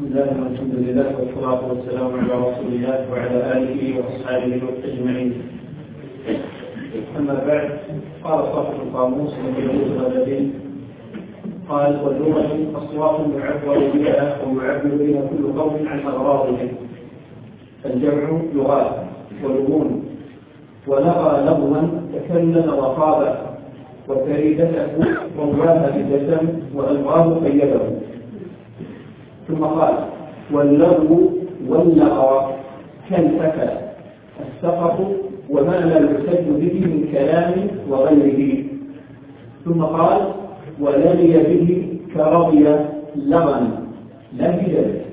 بسم الله والحمد لله والصلاة والسلام على رسول الله وعلى آله وأصحابه أجمعين. أما بعد، قال صاحب القاموس الذي يجوز الغدين قال: واللغة أصوات يعبر بها ويعبر بها كل قوم عن أغراضهم، الجمع لغات ولغون، ولغى لغوا تكلم وقال، وكريدته رواها بجسم وألغاه قيده. ثم قال: واللغو واللغى كالفتى السقط وما لا يحتج به من كلام وغيره. ثم قال: ولغي به كرضي لغن لا بذلك.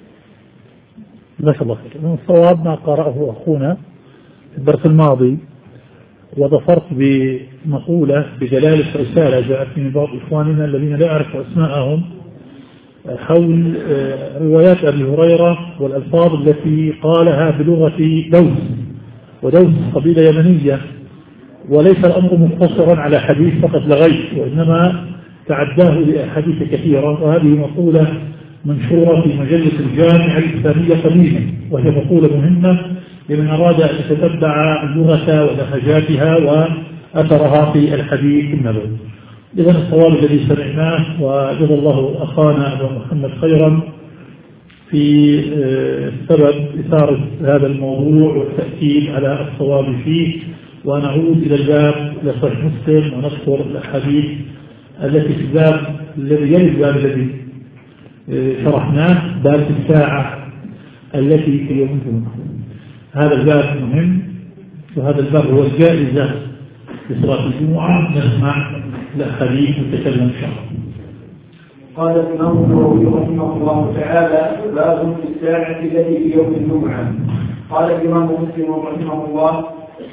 ما شاء الله خير. الصواب ما قرأه أخونا في الدرس الماضي، وظفرت بمقولة بجلالة رسالة جاءتني من بعض إخواننا الذين لا أعرف أسماءهم حول روايات أبي هريرة والألفاظ التي قالها بلغة دوس، ودوس قبيلة يمنية، وليس الأمر مقتصرا على حديث فقط لغيت، وإنما تعداه لأحاديث كثيرة. وهذه مقولة منشورة في مجلة الجامعة الإسلامية قديما، وهي مقولة مهمة لمن أراد أن يتتبع اللغة ولهجاتها وأثرها في الحديث النبوي. إذن الصواب الذي سمعناه، وجزا الله أخانا أبو محمد خيرا في سبب إثارة هذا الموضوع والتأكيد على الصواب فيه. ونعود إلى الباب لصحيح مسلم ونذكر الأحاديث التي في الباب الذي يلي الباب الذي شرحناه، باب الساعة التي في يوم الجمعة. هذا الباب مهم، وهذا الباب هو الجائزة لصلاة الجمعة. نسمع الأحاديث ونتكلم إن شاء الله. قال الإمام النووي رحمه الله تعالى: باب في الساعة التي في يوم الجمعة. قال الإمام مسلم رحمه الله: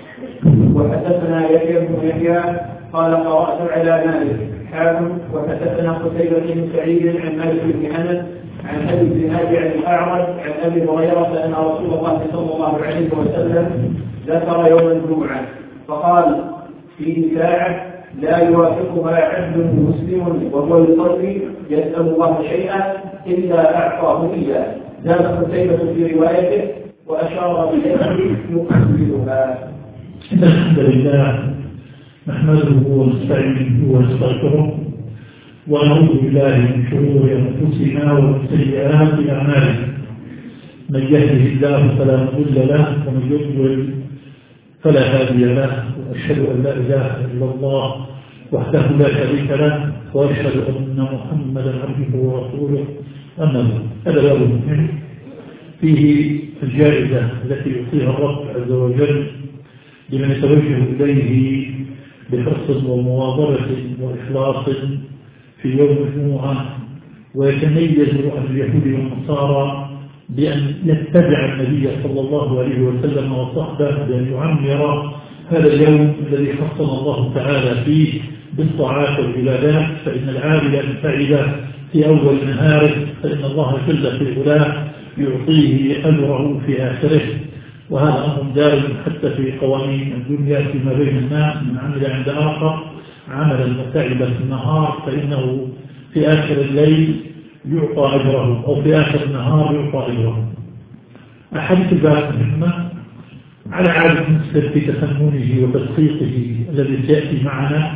وحدثنا يحيى بن يحيى قال: قرأت على مالك حاكم. وحدثنا قتيبة بن سعيد عن مالك بن أنس عن أبي الزناد عن الأعرج عن أبي هريرة أن رسول الله صلى الله عليه وسلم ذكر يوم الجمعة فقال: فيه ساعة لا يوافقها عبد مسلم وهو يصلي يسأل الله شيئا إلا أعطاه إياه. زاد قتيبة في روايته وأشار بيده يقبلها. إن الحمد لله نحمده ونستعينه ونستغفره، ونعوذ بالله من شرور أنفسنا ومن سيئات أعمالنا. من يهده الله فلا مضل له، ومن يضلل فلا هادي له. وأشهد أن لا إله إلا الله وحده لا شريك له، وأشهد أن محمدا عبده ورسوله. أما هذا باب مهم فيه الجائزة التي يعطيها الرب عز وجل لمن يتوجه إليه بحرص ومواظبة وإخلاص في يوم الجمعة، ويتميز عن اليهود والنصارى بأن يتبع النبي صلى الله عليه وسلم وصحبه، بأن يعمر هذا اليوم الذي حصن الله تعالى فيه بالطاعات والعبادات. فإن العامل المنفعل في أول نهاره فإن الله جل في علاه يعطيه أجره في آخره. وهذا أمر دائم حتى في قوانين الدنيا فيما بين الناس: من عمل عند آخر عملا متعبا في النهار فإنه في آخر الليل يعطى أجره، أو في آخر النهار يعطى أجره. أحاديث الباب مهمة على عادة المسلم في تفننه وتدقيقه الذي سيأتي معنا.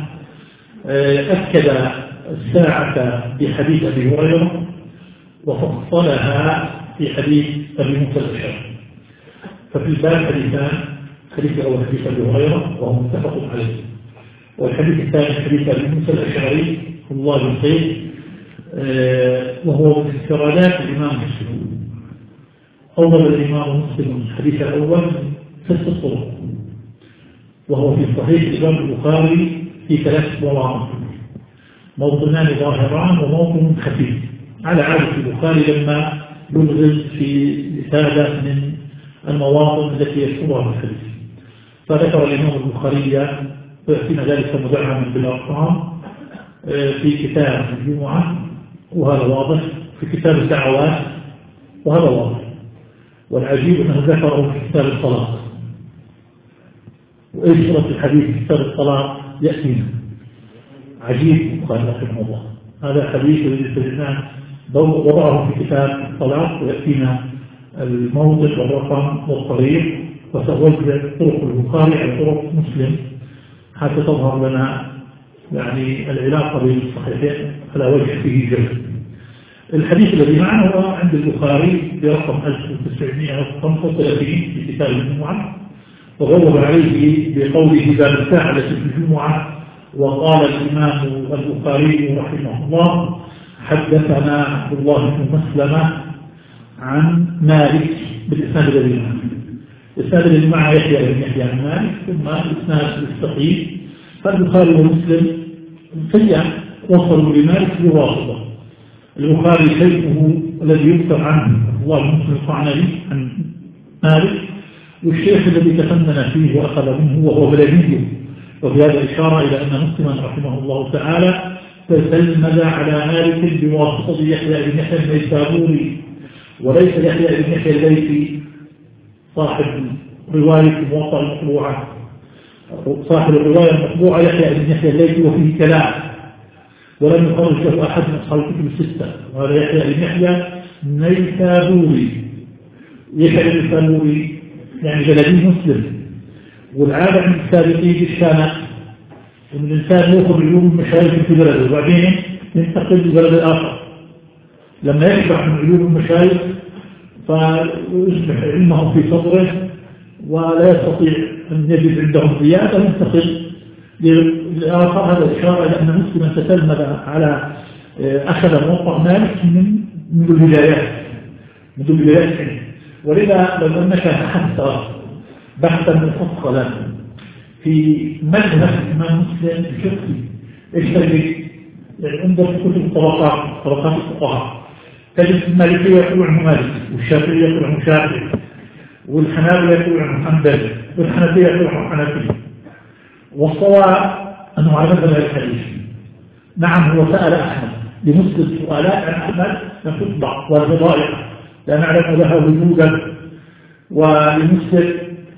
أكد الساعة بحديث أبي هريرة، وفصلها في حديث أبي موسى الأشعري. ففي الباب حديثان: حديث أول حديث أبي هريرة وهو متفق عليه، والحديث الثاني حديث أبي موسى الأشعري الله يرضيه، وهو من انفرادات الإمام مسلم. أول الإمام مسلم الحديث الأول 6 طرق، وهو في صحيح الإمام البخاري في 3 مواضع: موطنان ظاهران وموطن خفيف، على عادة البخاري لما يلغز في رسالة من المواطن التي يذكرها في الحديث. فذكر الإمام البخاري ويأتينا ذلك مدعما بالأرقام في كتاب الجمعة، وهذا واضح، في كتاب الدعوات، وهذا واضح. والعجيب أنه ذكره في كتاب الصلاة، وإيش صورة الحديث في كتاب الصلاة يأتينا. عجيب. قال رحمه الله: هذا حديث الذي سمعناه وضعه في كتاب الصلاة، ويأتينا الموضع والرقم والطريق، وسأوزع طرق البخاري على طرق مسلم حتى تظهر لنا يعني العلاقة بين الصحيحين على وجه فيه جلد. الحديث الذي معنا هو عند البخاري برقم 1935 في كتاب الجمعة، وغضب عليه بقوله باب الساعة في الجمعة. وقال الإمام البخاري رحمه الله: حدثنا عبد الله بن مسلمة عن مالك بالإسناد الذي معه. الإسناد الذي معه يحيى بن يحيى عن مالك، ثم الإسناد الصحيح. فالبخاري ومسلم سيئا وصلوا لمالك بواسطة. البخاري شيخه الذي يذكر عنه عبد الله بن مسلم القعنبي عن مالك، والشيخ الذي تفنن فيه وأخذ منه وهو بلدي. وفي هذا إشارة إلى أن مسلما رحمه الله تعالى تسلمد على مالك بواسطة يحيى بن يحيى النيسابوري، وليس يحيى بن يحيى الليثي صاحب رواية الموطأ المطبوعة. صاحب الرواية المطبوعة يحيى بن يحيى الليثي وفيه كلام، ولم يخرج له أحد من أصحاب الكتب الستة. وهذا يحيى بن يحيى النيسابوري. يحيى النيسابوري يعني بلدي مسلم، والعادة عند السابقين بالشامات أن الإنسان يأخذ علوم المشايخ في بلده وبعدين ينتقل لبلد آخر. لما يشبع من علوم المشايخ فيصبح علمهم في صدره ولا يستطيع أن يجد عندهم زيادة وينتقل لآخر. هذا إشارة إلى أن مسلما تتلمذ على أخذ موطأ مالك من البدايات ولذا لو أنك بحثا مفصلا في مذهب الإمام مسلم الفقهي ايش تجد؟ يعني عندك كتب طبقات الفقهاء، تجد المالكية يقول عنه مالك، والشافعية يقول عنه شافعي، والحنابلة يقول عنه حنبلي، والحنفية يقول عنه حنفي. والصواب أنه على مذهب الحديث. نعم هو سأل أحمد لمسلم سؤالات عن أحمد لم تطبع والبضائع، لا نعلم لها وجودا، ولمسلم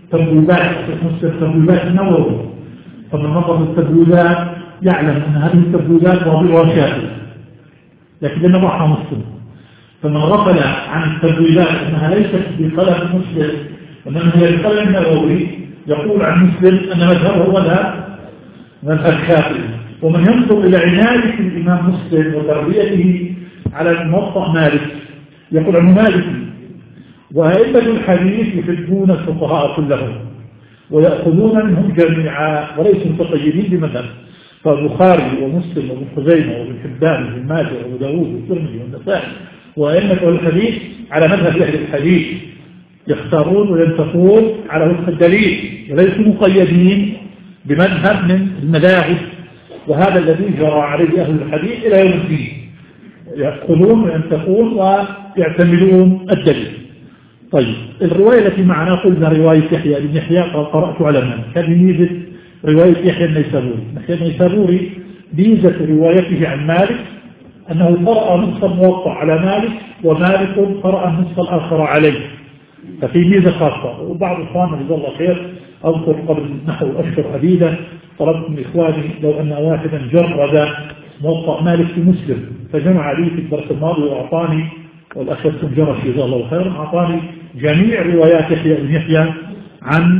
تبويبات النووي. فمن نظر التبويبات يعلم أن هذه التبويبات واضعها شافعي، لكن لم يضعها مسلم. فمن غفل عن التبويبات أنها ليست بقلم مسلم وإنما هي بقلم نووي يقول عن مسلم أن مذهبه هو مذهب شافعي. ومن ينظر إلى عناية الإمام مسلم وتربيته على الموطأ مالك يقول عنه مالكي. وأئمة الحديث يحبون الفقهاء كلهم ويأخذون منهم جميعا وليسوا متقيدين بمذهب. فالبخاري ومسلم وابن خزيمة وابن حبان وابن ماجه وابو داوود والترمذي والنسائي وأئمة الحديث على مذهب أهل الحديث يختارون وينتقون على وفق الدليل وليسوا مقيدين بمذهب من المذاهب. وهذا الذي جرى عليه أهل الحديث إلى يوم الدين، يأخذون وينتقون ويعتمدون الدليل. طيب الرواية التي معنا قلنا رواية يحيى بن يحيى قرأت على مالك. هذه ميزة رواية يحيى النيسابوري. يحيى النيسابوري ميزة روايته عن مالك أنه قرأ نص الموطأ على مالك ومالك قرأ النص الآخر عليه، ففي ميزة خاصة. وبعض إخواننا جزاه الله خير أذكر قبل نحو أشهر عديدة طلبت من إخواني لو أن واحدا جرد موطأ مالك في مسلم، فجمع لي في الدرس الماضي وأعطاني، والأخ الجرشي جزاه الله خير أعطاني جميع روايات يحيى بن يحيى عن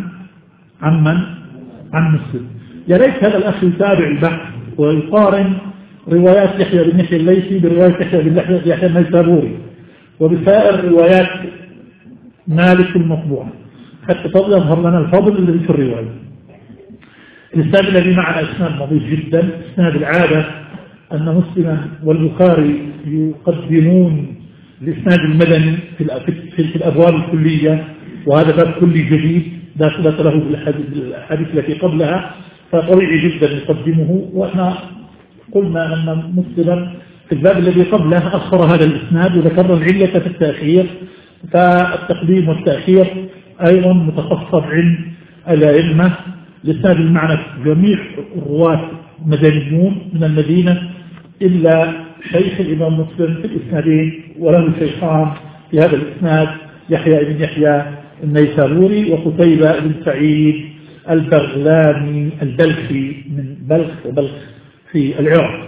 مسلم. يا ريت هذا الأخ يتابع البحث ويقارن روايات يحيى بن يحيى الليثي برواية يحيى بن يحيى النيسابوري وبسائر روايات مالك المطبوعة حتى يظهر لنا الفضل الذي في الرواية. الإسناد الذي معنا إسناد نظيف جدا. إسناد العادة أن مسلما والبخاري يقدمون الإسناد المدني في الأبواب الكلية، وهذا باب كلي جديد لا صلة له بالحديث التي قبلها، فطبيعي جدا يقدمه. وإحنا قلنا أن مسلما في الباب الذي قبله أخر هذا الإسناد وذكر العلة في التأخير، فالتقديم والتأخير أيضا متخصص عند الأئمة. الإسناد المعنى جميع الرواة مدنيون من المدينة إلا شيخ الإمام مسلم في الإسنادين، وله شيخان في هذا الإسناد يحيى بن يحيى النيسابوري وقتيبة بن سعيد البغلاني البلخي من بلخ وبلخ في العراق.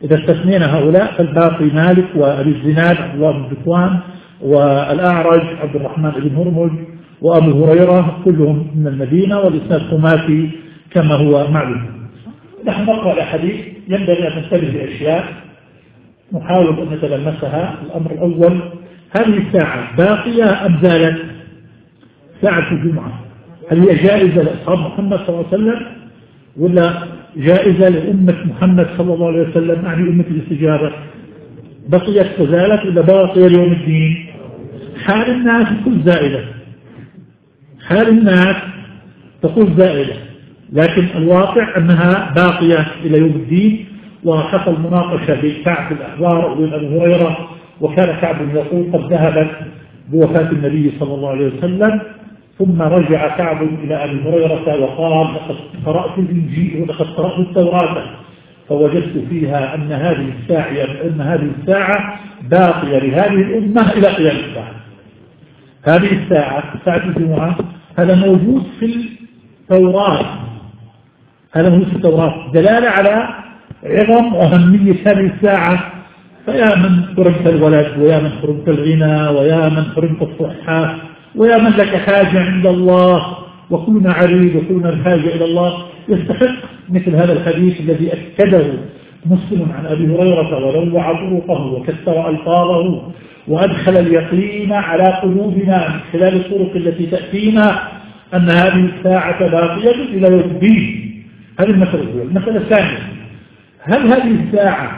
إذا استثنينا هؤلاء فالباقي مالك وأبي الزناد عبد الله بن ذكوان والأعرج عبد الرحمن بن هرمز وأبو هريرة كلهم من المدينة، والإسناد خماسي كما هو معلوم. نحن نقرأ الأحاديث ينبغي أن ننتبه لأشياء نحاول أن نتلمسها. الأمر الأول، هذه الساعة باقية أم زالت؟ ساعة الجمعة هل هي جائزة لأصحاب محمد صلى الله عليه وسلم ولا جائزة لأمة محمد صلى الله عليه وسلم، يعني أمة الاستجابة؟ بقيت فزالت ولا باقية ليوم الدين؟ حال الناس تكون زائدة، حال الناس تكون زائدة، لكن الواقع أنها باقية إلى يوم الدين. وحصل مناقشة بين كعب الأحبار وبين أبي هريرة، وكان كعب يقول قد ذهبت بوفاة النبي صلى الله عليه وسلم، ثم رجع كعب إلى أبي هريرة وقال لقد قرأت الإنجيل ولقد قرأت التوراة فوجدت فيها أن هذه الساعة باقية لهذه الأمة إلى قيام الساعة. هذه الساعة، ساعة الجمعة، هذا موجود في التوراة، هذا موجود في التوراة دلالة على عظم وأهمية هذه الساعة. فيا من حرمت الولد، ويا من حرمت الغنى، ويا من حرمت الصحة، ويا من لك حاجة عند الله، وكلنا عريض وكلنا الحاجة إلى الله، يستحق مثل هذا الحديث الذي أكده مسلم عن أبي هريرة ولوع طرقه وكسر ألفاظه وأدخل اليقين على قلوبنا من خلال الطرق التي تأتينا أن هذه الساعة باقية إلى يوم الدين. هذه المسألة الأولى. المسألة الثانية، هل هذه الساعة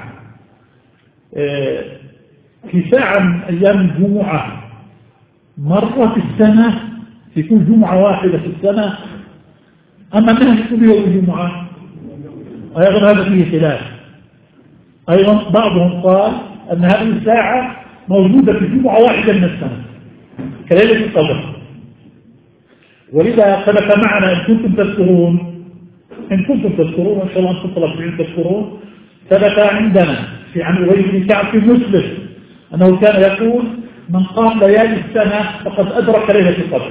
في ساعة من أيام الجمعة مرة في السنة، في كل جمعة واحدة في السنة، أما أنها في كل يوم الجمعة؟ أيضا هذا فيه خلاف. أيضا بعضهم قال أن هذه الساعة موجودة في جمعة واحدة من السنة كليلة القدر، ولذا ثبت معنا إن كنتم تذكرون إن شاء الله أنتم طلبتين تذكرون، ثبت عندنا في عن أبي بن كعب في مسلم أنه كان يقول من قام ليالي السنة فقد أدرك ليلة القدر.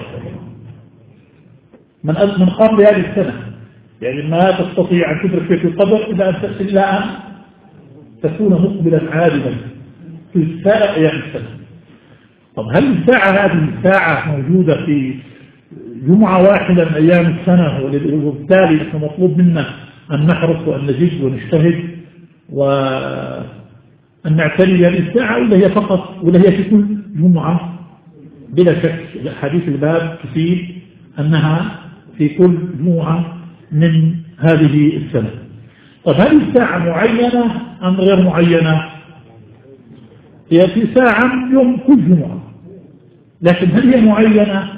من قام ليالي السنة، يعني ما تستطيع أن تدرك ليلة القدر إلا أن تكون مقبلا عادلا في سائر أيام السنة. طب هل الساعة هذه الساعة موجودة في جمعة واحدة من أيام السنة، وبالتالي نحن مطلوب منا أن نحرص وأن نجد ونجتهد وأن نعتني بهذه الساعة، ولا هي في كل جمعة؟ بلا شك حديث الباب كثير أنها في كل جمعة من هذه السنة. طب هذه الساعة معينة أم غير معينة؟ هي في ساعة يوم كل جمعة، لكن هل هي معينة؟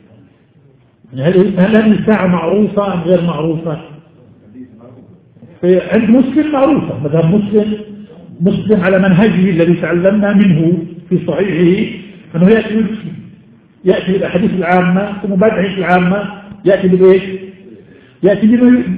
هل هذه الساعة معروفة أم غير معروفة؟ عند مسلم معروفة، مذهب مسلم على منهجه الذي تعلمنا منه في صحيحه، أنه يأتي بالأحاديث العامة، ثم بعد الأحاديث العامة يأتي بالإيش؟ يأتي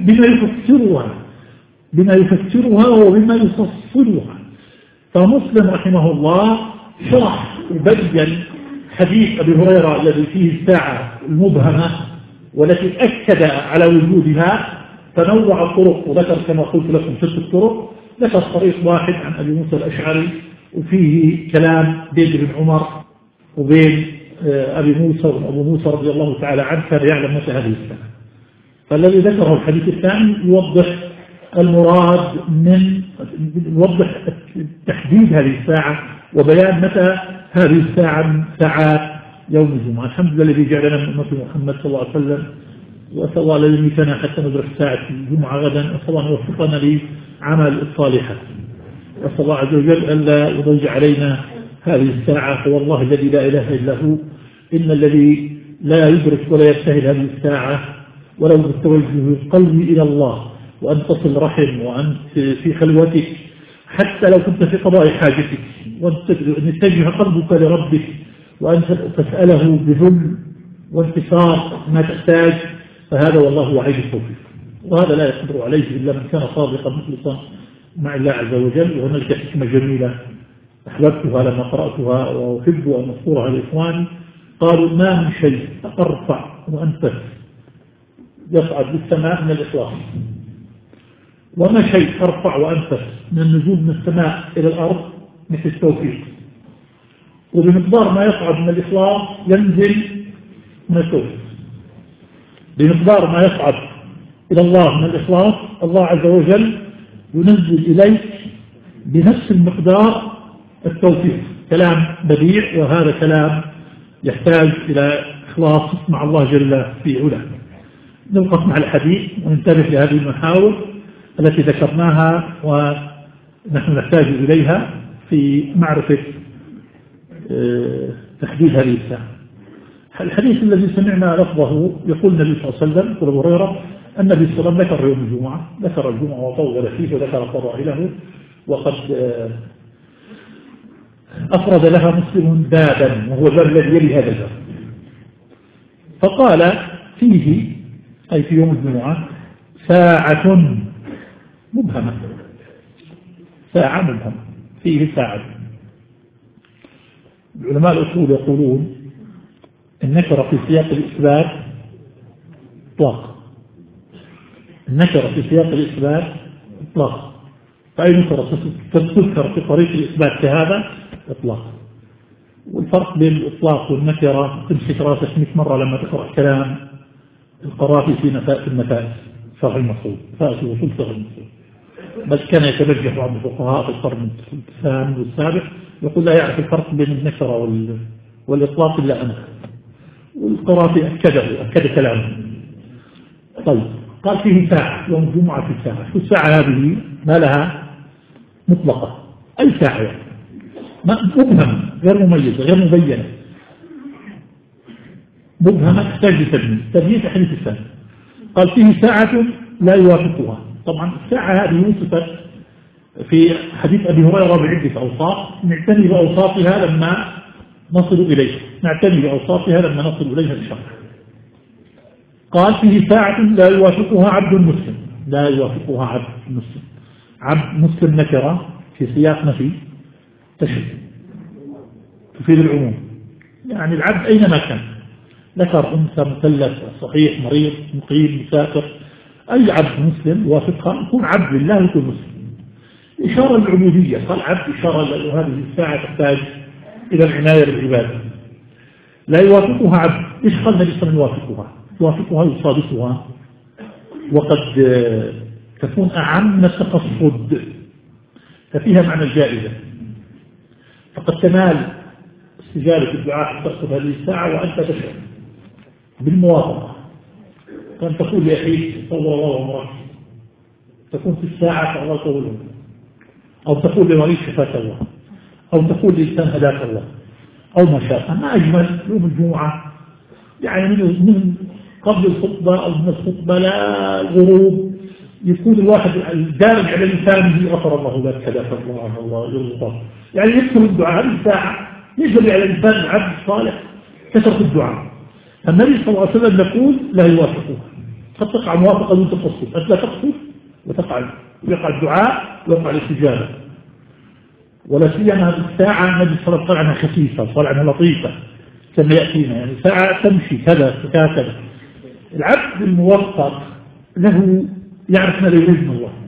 بما يفسرها وبما يفصلها. فمسلم رحمه الله شرح وبين حديث أبي هريرة الذي فيه الساعة المبهمة والتي أكد على وجودها، فنوع الطرق وذكر كما قلت لكم 6 طرق. ذكر طريق واحد عن أبي موسى الأشعري وفيه كلام بين بن عمر وبين أبي موسى وأبو موسى رضي الله تعالى عنه كان يعلم متى هذه الساعة. فالذي ذكره الحديث الثاني يوضح المراد يوضح تحديد هذه الساعة وبيان متى هذه الساعة من ساعات يوم الجمعة. الحمد لله الذي جعلنا من أمة محمد صلى الله عليه وسلم، وأسأل الله الذي يميتنا حتى ندرك ساعة الجمعة غدا. أسأل الله أن يوفقنا لعمل الصالحات، وأسأل الله عز وجل ألا يضيع علينا هذه الساعة. فوالله الذي لا إله إلا هو إن الذي لا يدرك ولا يجتهد هذه الساعة ولو بالتوجه القلب إلى الله، وأن تصل رحم، وأنت في خلوتك حتى لو كنت في قضاء حاجتك، وأن يتجه قلبك لربك، وأن تسأله بذل وانتصار ما تحتاج، فهذا والله وعيد التوفيق. وهذا لا يقدر عليه إلا من كان صادقا مخلصا مع الله عز وجل. وهناك حكمة جميلة أحببتها لما قرأتها وأحب أن أذكرها لإخواني. قالوا ما من شيء أرفع وأنفس يصعد للسماء من الإخلاص، وما شيء أرفع وأنفس من النزول من السماء إلى الأرض مثل التوفيق، وبمقدار ما يصعد من الإخلاص ينزل من التوفيق. بمقدار ما يصعد إلى الله من الإخلاص الله عز وجل ينزل إليك بنفس المقدار التوفيق. كلام بديع، وهذا كلام يحتاج إلى إخلاص مع الله جل في علاه. نوقف مع الحديث وننتبه لهذه المحاور التي ذكرناها ونحن نحتاج إليها في معرفة تحديد هذه الساعة. الحديث الذي سمعنا لفظه يقول النبي صلى الله عليه وسلم، يقول أبو هريرة النبي صلى الله عليه وسلم ذكر يوم الجمعة، ذكر الجمعة وطول فيه وذكر فضائله، وقد أفرد لها مسلم بابا وهو الباب الذي يلي هذا الباب، فقال فيه أي في يوم الجمعة ساعة مبهمة، ساعة مبهمة، فيه ساعة. العلماء الأصول يقولون النكرة في سياق الإثبات إطلاق، النكرة في سياق الإثبات إطلاق، فأي نكرة تذكر في طريق الإثبات كهذا إطلاق. والفرق بين الإطلاق والنكرة تمسك راسك 100 مرة لما تقرأ كلام القرافي في النفائس شرح المقصود، فائس وصول شرح المقصود، بل كان يتبجح بعض الفقهاء في القرن الثامن والسابع يقول لا يعرف الفرق بين النكرة والإطلاق إلا أنا، والقرافي أكد كلامه. طيب قال فيه ساعة يوم الجمعة في ساعة، شو الساعة هذه؟ ما لها مطلقة، أي ساعة يعني مبهم غير مميزة غير مبينة، مبهمة تحتاج لتبيين حديث الساعة. قال فيه ساعة لا يوافقها. طبعا الساعة هذه وصفت في حديث أبي هريرة بعدة أوصاف نعتني بأوصافها لما نصل إليها، نعتني بأوصافها لما نصل إليها إن شاء الله. قال فيه ساعة لا يوافقها عبد مسلم، لا يوافقها عبد مسلم. عبد مسلم نكرة في سياق نفي تشريع تفيد العموم، يعني العبد أينما كان، ذكر أنثى مثلث صحيح مريض مقيم مسافر، أي عبد مسلم يوافقها يكون عبد لله يكون مسلم. إشارة العبودية، قال عبد إشارة لأن هذه الساعة تحتاج إلى العناية بالعبادة. لا يوافقها عبد، إيش قال النبي صلى الله عليه وسلم يوافقها؟ يوافقها يصادفها، وقد تكون أعم التقصد، ففيها معنى الجائزة، فقد تنال استجابة الدعاء تقصد هذه الساعة وأنت تشعر بالموافقة، كان تقول لأخيك طول الله عمرك، تكون في الساعة الله طوله، أو تقول لمريض شفاك الله، أو تقول لإنسان هداك الله، أو ما شاء. ما أجمل يوم الجمعة، يعني من قبل الخطبة أو من الخطبة لا الغروب يكون الواحد الدارج على الإنسان غفر الله لك هداك الله يرزقك، يعني يكثر الدعاء. هذه الساعة يجري على الإنسان العبد الصالح كثرة الدعاء. النبي صلى الله عليه وسلم يقول لا يوافقها، قد تقع موافقة دون تقصد، أنت لا تقصد ويقع الدعاء ويقع الاستجابة. ولا سيما هذه الساعة النبي صلى الله عليه وسلم قال عنها خفيفة، قال عنها لطيفة كما يأتينا، يعني ساعة تمشي كذا كذا. العبد الموفق له يعرف ما يريد من الله،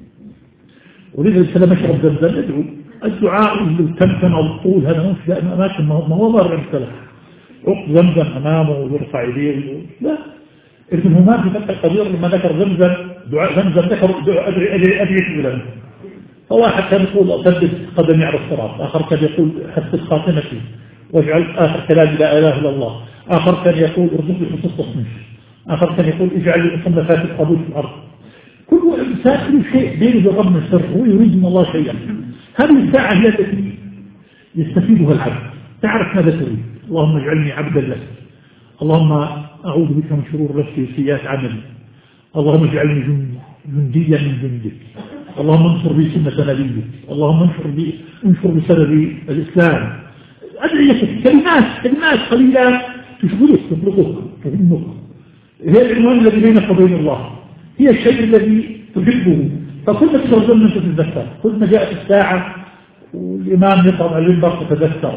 وريد السلام يشرب زمزم يدعو. الدعاء التمكن أو الطول هذا مش في أماكن ما هو ضار السلام، عقد زمزم أمامه ويرفع يديه، لا. ابن همام في فتح القدير لما ذكر زمزم دعاء زمزم ذكر أدعي إلى فواحد كان يقول ثبت قدمي على الصراط، آخر كان يقول حسن خاتمتي واجعل آخر كلامي لا إله إلا الله، آخر كان يقول ارزقني حسن التصنيف، آخر كان يقول اجعل لي مصنفات القبول في الأرض. كل إنسان له شيء بينه وبين ربنا سر، هو يريد من الله شيئا. هذه الساعة هي التي يستفيدها العبد، تعرف ماذا تريد. اللهم اجعلني عبدا لك، اللهم أعوذ بك من شرور نفسي وسيئات عملي، اللهم اجعلني جنديا من جندك، اللهم انصر بي سنة نبيك، اللهم انشر بسبب الإسلام. أدعية كلمات قليلة تشغلك تهمك، هي العنوان الذي بينك وبين الله، هي الشيء الذي تحبه. فكل ما تترجم أنت تتذكر، كل ما جاءت الساعة والإمام يقرأ على المنبر تتذكر،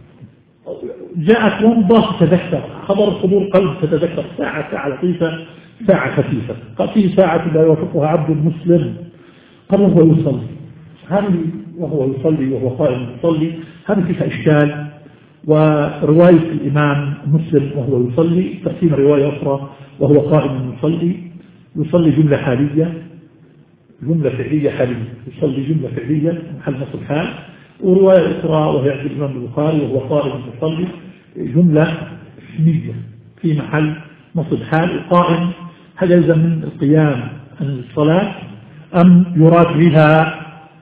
جاءت ومضة تتذكر، خبر صدور قلب تتذكر. ساعة لطيفة، ساعة خفيفة. قال فيه ساعة لا يوافقها عبد مسلم قال وهو يصلي، هذه وهو يصلي وهو قائم يصلي هذا فيها إشكال. ورواية الإمام مسلم وهو يصلي تقسيم رواية أخرى وهو قائم يصلي جملة حالية، جملة فعلية حالية، يصلي جملة فعلية محل نصب حال. ورواية أخرى وهي عند الإمام البخاري وهو قائم يصلي جملة اسمية في محل نصب حال. القائم هل يلزم من القيام الصلاة أم يراد بها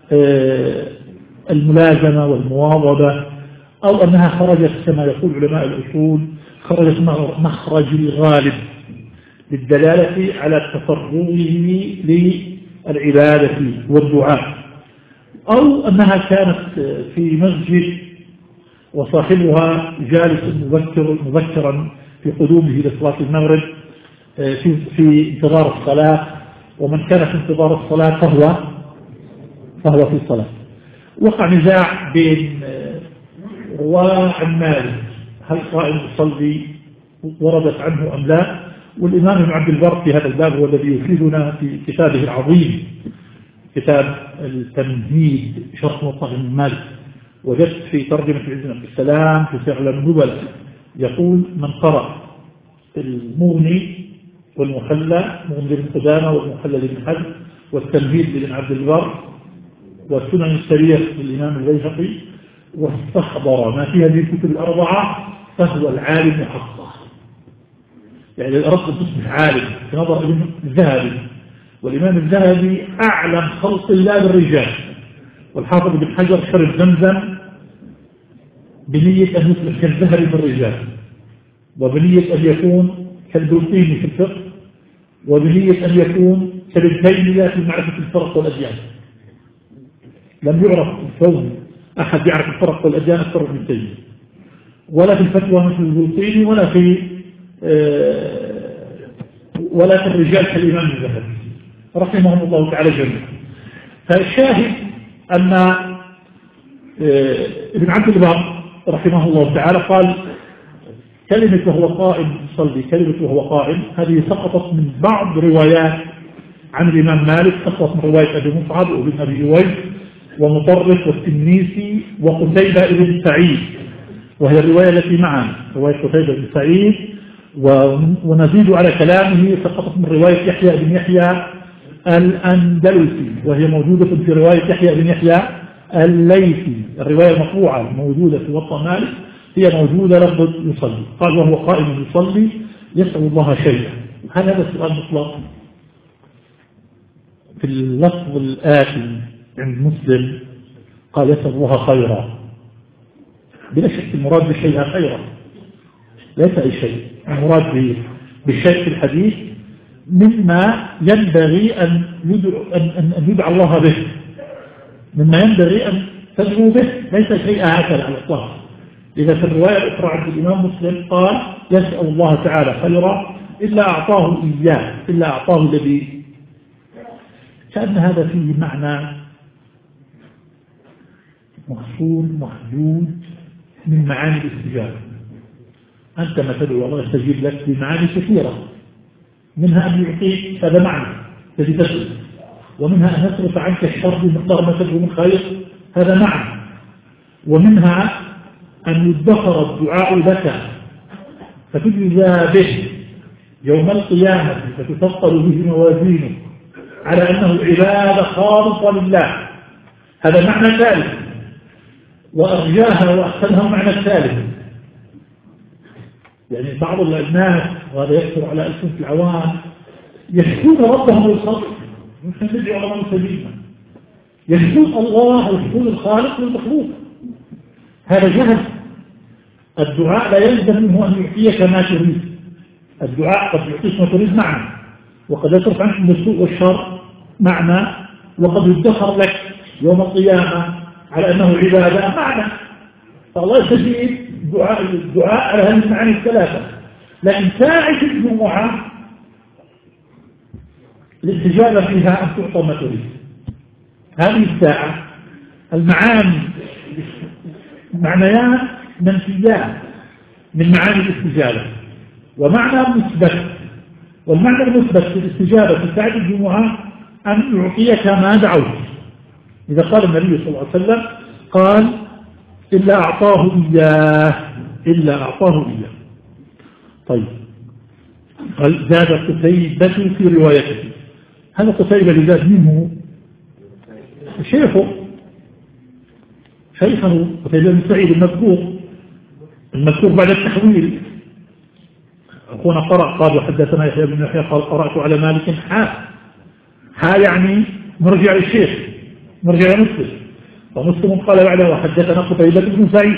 الملازمة والمواظبة، أو أنها خرجت كما يقول علماء الأصول خرجت مخرج الغالب للدلالة على تفرغه للعبادة والدعاء، أو أنها كانت في مسجد وصاحبها جالس مبكرا في قدومه لصلاة المغرب في انتظار الصلاة، ومن كان في انتظار الصلاة فهو في الصلاة. وقع نزاع بين رواة عن مالك هل قائم يصلي وردت عنه أم لا، والإمام ابن عبد البر في هذا الباب هو الذي يفيدنا في كتابه العظيم كتاب التمهيد شرح موطأ من مالك. وجدت في ترجمة عز بن عبد السلام في سير النبل يقول من قرأ المغني والمخلى، مغني بن قدامة والمخلى بن حزم والتمهيد لابن عبد البر والسنن السرية للإمام البيهقي واستحضر ما فيها من الكتب الأربعة فهو العالم حقه. يعني الأردت أن تصبح عالم في نظر ابن الذهبي، والإمام الذهبي أعلم خلق الله بالرجال، والحافظ بن حجر شرب زمزم بنية أن يصبح كالذهبي بالرجال، وبنية أن يكون كالبلطيني في الفقه، وبنية أن يكون كابن تيمية في معرفة الفرق والأديان. لم يعرف الفوز أحد يعرف الفرق والأديان أكثر من تيمية، ولا في الفتوى مثل البلطيني، ولا في الرجال كالإمام الذهبي رحمهم الله تعالى جميعا. فالشاهد أن ابن عبد البر رحمه الله تعالى قال كلمة وهو قائم يصلي، كلمة وهو قائم هذه سقطت من بعض روايات عن الإمام مالك، سقطت من رواية أبي مصعب وابن أبي أويس ومطرف والتنيسي وقتيبة بن سعيد، وهي الرواية التي معنا رواية قتيبة بن سعيد. ونزيد على كلامه سقطت من رواية يحيى بن يحيى الأندلسي، وهي موجودة في رواية يحيى بن يحيى الليثي. الرواية المطبوعة موجودة في موطأ مالك هي موجودة لفظ يصلي. قال وهو قائم يصلي يسأل الله شيئا. هل هذا السؤال مطلق؟ في اللفظ الآتي عند مسلم قال يسأل الله خيرا، بلا شك المراد بالشيء خيرا ليس أي شيء. المراد بالشيء في الحديث مما ينبغي أن يدعى الله به، مما ينبغي أن تدعو به، ليس شيء هكذا على الإطلاق. إذا في الرواية الأخرى عند الإمام مسلم قال يسأل الله تعالى خيرا إلا أعطاه إياه، إلا أعطاه الذي، كأن هذا فيه معنى مخصول محدود من معاني الاستجابة. أنت ما تدعو الله يستجيب لك بمعاني كثيرة، منها أن يعطيك هذا معنى الذي تسأل، ومنها أن يصرف عنك الشر بمقدار ما تدعو من خير هذا معنى، ومنها أن يدخر الدعاء لك فتجزى به يوم القيامة فتثقل به موازينه على أنه عبادة خالصة لله. هذا معنى ثالث، وأرجاها وأحسنها معنى ثالث. يعني بعض الناس وهذا يكثر على ألسنة العوام يشكون ربهم الخلق، ممكن ندعو على من سبيلنا، يشكون الله ويشكون الخالق والمخلوق. هذا جهل. الدعاء لا يلزم منه أن يعطيك ما تريد. الدعاء قد يعطيك ما تريد معنى، وقد يصرف عنك من السوء والشر معنى، وقد يدخر لك يوم القيامة على أنه عبادة معنى. فالله يستجيب الدعاء على هذه المعاني الثلاثة. لكن ساعة الجمعة الاستجابة فيها أن تعطى ما تريد. هذه الساعة المعاني معنيان منفيان من معاني الاستجابة، ومعنى مثبت. والمعنى المثبت في الاستجابة في ساعة الجمعة أن يعطيك ما دعوت. إذا قال النبي صلى الله عليه وسلم قال إلا أعطاه إياه. طيب، قال زاد قتيبة في روايته. هذا قتيبة لذات منه شيخه قتيبة بن سعيد المذكور بعد التحويل. أخونا قال وحدثنا يحيى بن يحيى قال قرأت على مالك يعني مرجع للشيخ، مرجع لمسلم، ومسلم قال بعده وحدثنا قتيبة بن سعيد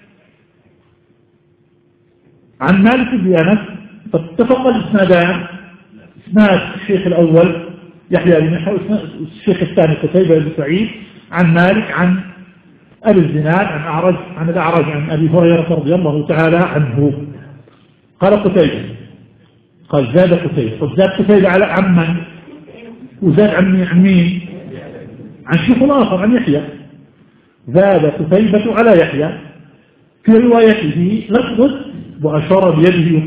عن مالك بن أنس. فاتفق الإسنادان، إسناد الشيخ الأول يحيى بن يحيى والشيخ الثاني قتيبة بن سعيد عن مالك عن أبي الزناد عن الأعرج عن أبي هريرة رضي الله تعالى عنه. قال قتيبة، قال زاد قتيبة. طب زاد قتيبة على عمن؟ وزاد عن مين؟ عن شيخ الآخر عن يحيى. زاد قتيبة على يحيى في روايته لفظ وأشار بيده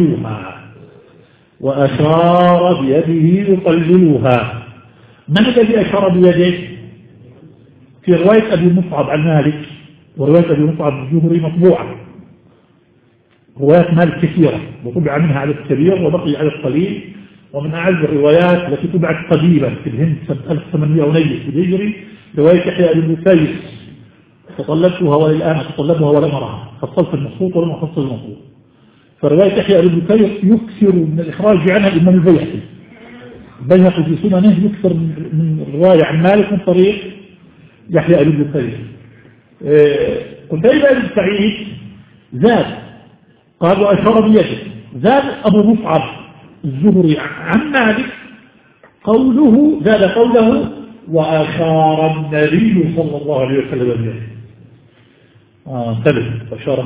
يقللها. من الذي أشار بيده؟ في رواية أبي مصعب عن مالك، ورواية أبي مصعب الزهري مطبوعة. روايات مالك كثيرة وطبع منها عدد كبير وبقي عدد قليل، ومن أعز الروايات التي طبعت قديما في الهند سنة 1800 في الهجري رواية يحيى بن سعيد تطلبتها وللآن أتطلبها ولم أرها، فصلت المخطوط ولم أفصل المخطوط. فرواية يحيى بن سعيد يكثر من الإخراج عنها الإمام البيهقي في سننه يكثر من الرواية عن مالك من طريق يحيى بن سعيد. قتيبة بن سعيد زاد قال وأشار بيده. زاد أبو مصعب الزهري عن مالك زاد قوله وأشار النبي صلى الله عليه وسلم بيده. أشار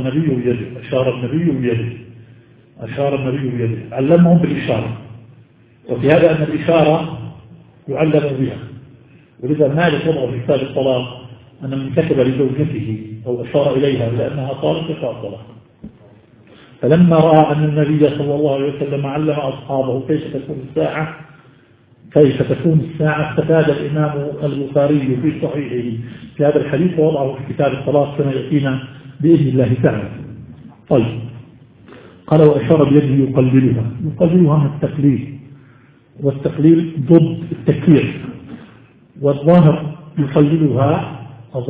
النبي بيده علمهم بالإشارة، وفي هذا أن الإشارة يعلم بها. ولذا مالك وضع في كتاب الطلاق أن من كتب لزوجته أو أشار إليها لأنها طالق فقال طلاق. فلما رأى أن النبي صلى الله عليه وسلم علم أصحابه كيف تكون الساعة استفاد الإمام البخاري في صحيحه في هذا الحديث ووضعه في كتاب الطلاق كما يأتينا بإذن الله تعالى. طيب، قال وأشار بيده يقللها من التقليل، والتقليل ضد التكفير، والظاهر يقللها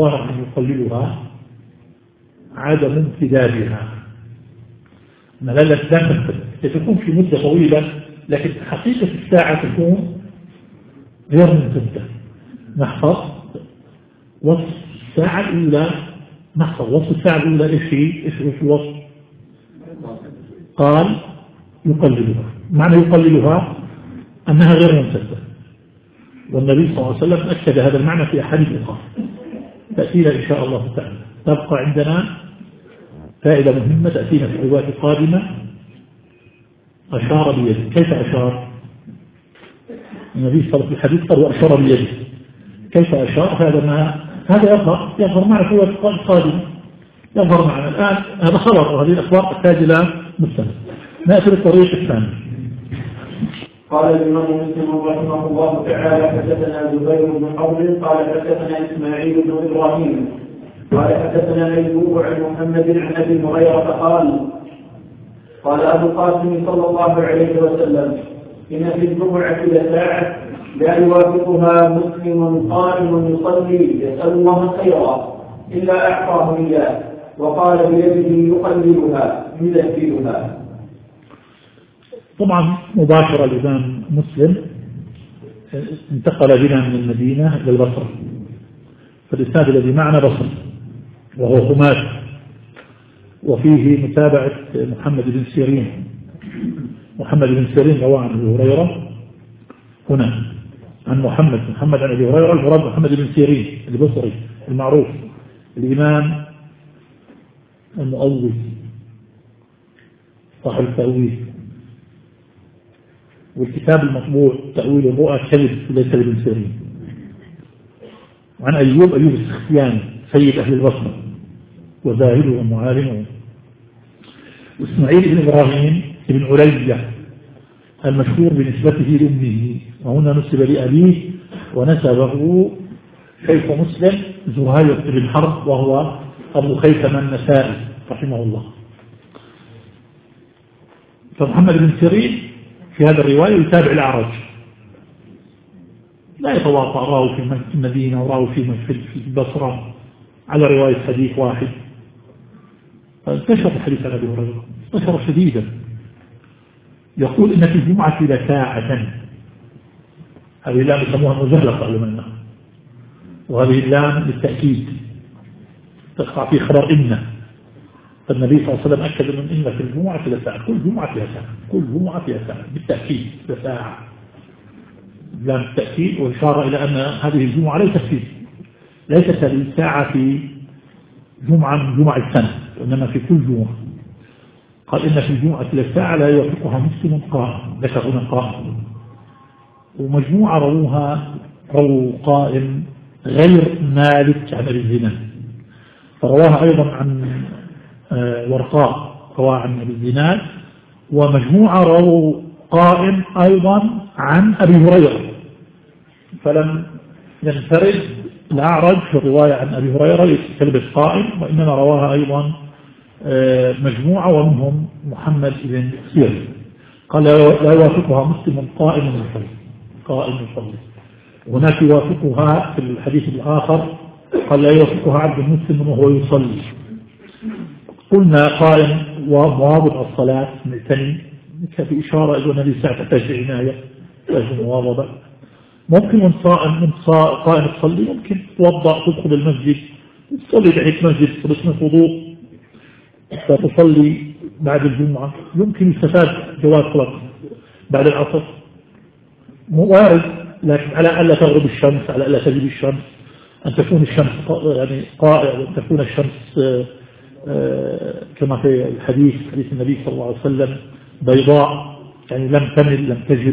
عدم امتدادها. ملالة تكون في مدة طويلة، لكن حقيقة الساعة تكون غير ممتدة. نحفظ وصف الساعة الأولى إيش الوصف؟ قال يقللها. معنى يقللها أنها غير ممتدة، والنبي صلى الله عليه وسلم أكد هذا المعنى في أحاديث أخرى تأتينا إن شاء الله تعالى. تبقى عندنا فائدة مهمة تأتينا في الرواية القادمة. أشار بيده. كيف أشار؟ النبي صلى الله عليه وسلم في الحديث قال وأشار بيده. كيف أشار؟ هذا يظهر معنا في الرواية القادمة، يظهر معنا الآن. هذا خبر، وهذه الأخبار تحتاج إلى مستند. نأتي للطريق الثاني. قال الإمام مسلم رحمه الله تعالى حدثنا زبير بن حرب قال حدثنا إسماعيل بن إبراهيم قال حدثنا أيوب عن محمد عن أبي هريرة قال أبو القاسم صلى الله عليه وسلم إن في الجمعة لساعة لا يوافقها مسلم قائم يصلي يسأل الله خيرا إلا أعطاه إياه، وقال بيده يقللها يذكرها. طبعا مباشرة الإمام مسلم انتقل بنا من المدينة إلى البصرة، فالإسناد الذي معنا بصر وهو خماس، وفيه متابعة محمد بن سيرين رواه عن أبي هريرة هنا عن محمد عن أبي هريرة. المراد محمد بن سيرين البصري المعروف الإمام المؤول صاحب التأويل، والكتاب المطبوع تأويل الرؤى كذب ليس بن سيرين. وعن أيوب السختياني سيد أهل البصرة وزاهده ومعالمه. وإسماعيل بن إبراهيم بن علية المشهور بنسبته لأمه وهنا نسب لأبيه ونسبه شيخ مسلم زهير بن حرب وهو أبو خيثمة النسائي رحمه الله. فمحمد بن سيرين في هذا الرواية يتابع الأعرج، لا يتواطأ راه في المدينة وراه في البصرة على رواية حديث واحد. انتشر الحديث عن أبي هريرة انتشر شديدا، يقول إن في الجمعة لساعة، هذه اللام يسموها مزهلقة لمنها، وهذه اللام للتأكيد تقع في خبر إنه، فالنبي صلى الله عليه وسلم أكد من إن في الجمعة لساعة، كل جمعة فيها ساعة، كل جمعة فيها ساعة بالتأكيد لساعة، لام التأكيد وإشارة إلى أن هذه الجمعة ليست هذه الساعة في جمعة من جمع السنة، وإنما في كل جمعة. قال إن في الجمعة لساعة لا يوافقها مسلم قائم، ذكر هنا قائم، ومجموعة رووا قائم غير مالك عن أبي الزناد، فرواها أيضا عن ورقاء رواها عن أبي الزناد، ومجموعة رووا قائم أيضا عن أبي هريرة، فلم ينفرد الأعرج في الرواية عن أبي هريرة كلمة قائم، وإنما رواها أيضا مجموعة ومنهم محمد بن سير. قال لا يوافقها مسلم قائم يصلي. هناك يوافقها في الحديث الآخر قال لا يوافقها عبد مسلم وهو يصلي. قلنا قائم ومواظب الصلاة معتني، في إشارة إلى النبي ساعة تحتاج عناية، تحتاج مواظبة. ممكن قائم تصلي، ممكن توضأ تدخل المسجد تصلي تحت مسجد باسم وضوء فتصلي بعد الجمعة، يمكن يستفاد جواز صلاة بعد العصر وارد، لكن على ألا تغرب الشمس، على ألا تجد الشمس، أن تكون الشمس يعني قائمة، وأن تكون الشمس كما في حديث النبي صلى الله عليه وسلم بيضاء، يعني لم تمل لم تجب.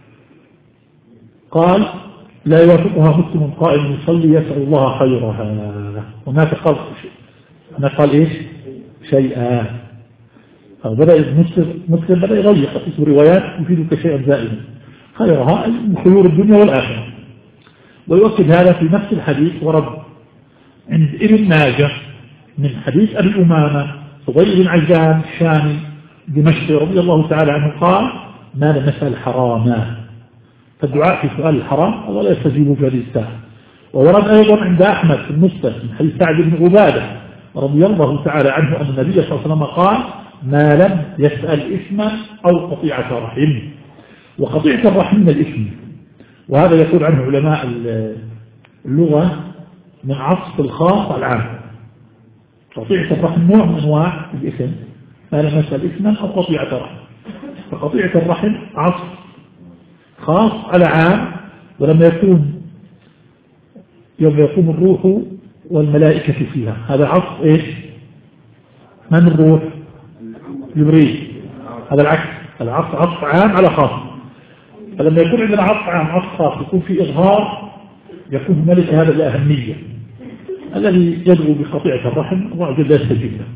قال لا يوافقها مسلم قائم يصلي يسأل الله خيرها. هناك قال إيش شيئا، بدأ مسلم بدأ يضيق في روايات يفيدك شيئا زائدا، خيرها من خيور الدنيا والآخرة. ويؤكد هذا في نفس الحديث ورد عند ابن ماجه من حديث أبي أمامة فضيل بن عجلان الشامي دمشق رضي الله تعالى عنه قال ما لم نسأل حراما، فالدعاء في سؤال الحرام ولا يستجيب في هذه الساعة. وورد أيضا عند أحمد في المسند من حديث سعد بن عبادة رضي الله تعالى عنه أن النبي صلى الله عليه وسلم قال ما لم يسأل إثما أو قطيعة رحم، وقطيعة الرحم من الإثم، وهذا يقول عنه علماء اللغة من عطف الخاص على العام. قطيعة الرحم نوع من أنواع الإثم، ما لم يسأل إثما أو قطيعة رحم، فقطيعة الرحم عطف خاص على عام، ولما يكون يوم يقوم الروح والملائكة فيها هذا عطف إيش؟ من الروح؟ جبريل، هذا العكس، العطف عطف عام على خاص. فلما يكون عندنا عطف عام عطف خاص يكون في إظهار، يكون ملك هذا الأهمية الذي يدعو بقطيعة الرحم الله جل يستجيب له.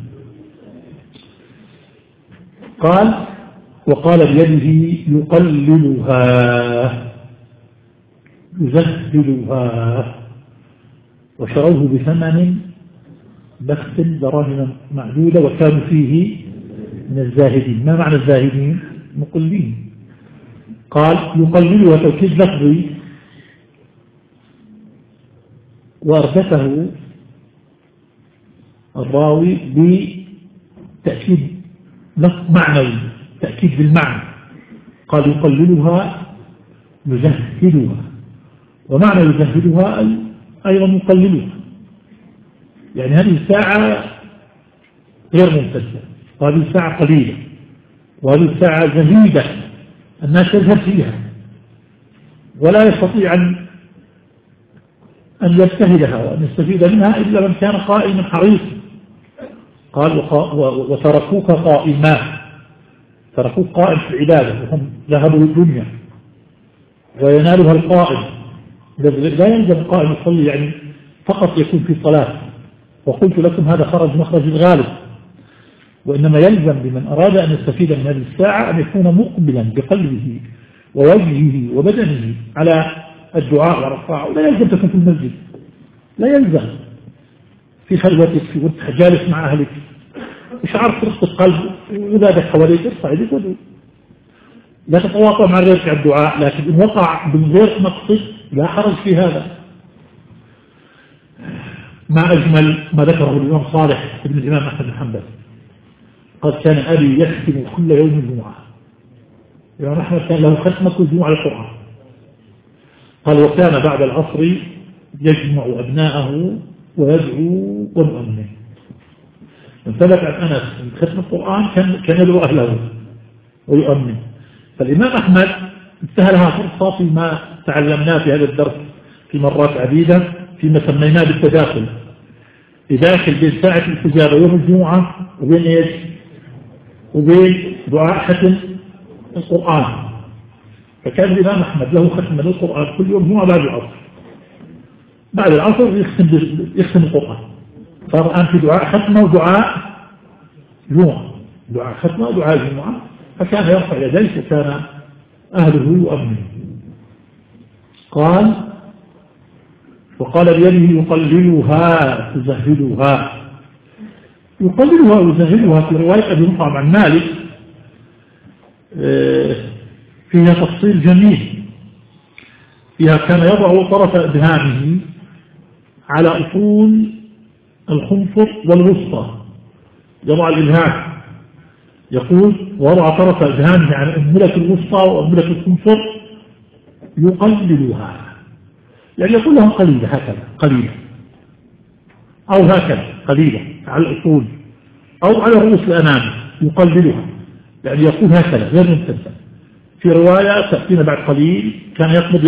قال وقال بيده يقللها يزهدها، وشروه بثمن بخس دراهم معدودة، وكانوا فيه من الزاهدين. ما معنى الزاهدين؟ مقلين. قال يقللها توكيد لفظي، وأردفه الراوي بتأكيد لفظ معنوي، تأكيد بالمعنى. قال يقللها يزهدها، ومعنى يزهدها أيضا يقللها، يعني هذه الساعة غير ممتدة، وهذه الساعة قليلة، وهذه الساعة زهيدة الناس يذهب فيها ولا يستطيع أن يجتهدها وأن يستفيد منها إلا من كان قائما حريصا. قال وتركوك قائما، تركوك قائم في العبادة، وهم ذهبوا للدنيا وينالها القائم. لا يلزم القائم يصلي يعني فقط يكون في صلاة، وقلت لكم هذا خرج مخرج الغالب، وإنما يلزم بمن أراد أن يستفيد من هذه الساعة أن يكون مقبلا بقلبه ووجهه وبدنه على الدعاء والرفاع، لا يلزم تكون في المسجد، لا يلزم في خلوتك في وقت جالس مع أهلك وشعرت رقة قلب وذابك حواليك ارفع يدك وادعو، لا تتواطأ مع غيرك على الدعاء، لكن إن وقع بالغير مقصد لا حرج في هذا. ما أجمل ما ذكره الإمام صالح ابن الإمام أحمد بن حنبل، قد كان أبي يختم كل يوم الجمعة، الإمام أحمد كان له ختمة كل جمعة القرآن، قال وكان بعد العصر يجمع أبناءه ويدعو ويؤمن. ثبت عن أنس من ختم القرآن كان يدعو أهله ويؤمن. فالإمام أحمد انتهى فرصة فيما تعلمناه في هذا الدرس في مرات عديدة فيما سميناه بالتداخل، يداخل بين ساعة الاستجابة يوم الجمعة وبين ايش؟ وبين دعاء ختم القرآن. فكان الإمام أحمد له ختم القرآن كل يوم جمعة بعد العصر، بعد العصر يختم القرآن. صار الآن في دعاء ختمة ودعاء جمعة، دعاء ختمة ودعاء جمعة، فكان يرفع يديه وكان أهله يؤمن. قال وقال بيده يقللها تزهدها، يقللها ويزهدها في رواية أبي مطعم عن مالك فيها تفصيل جميل، فيها كان يضع طرف إبهامه على أصول الخنصر والوسطى، يضع الإبهام يقول وضع طرف إبهامه على أنملة الوسطى وأنملة الخنصر يقللها، يعني يقول لهم قليلة هكذا قليلة أو هكذا قليلة على الأصول أو على رؤوس الأنام يقللها، يعني يقول هكذا غير ممتدة. في رواية تأتينا بعد قليل كان يقبض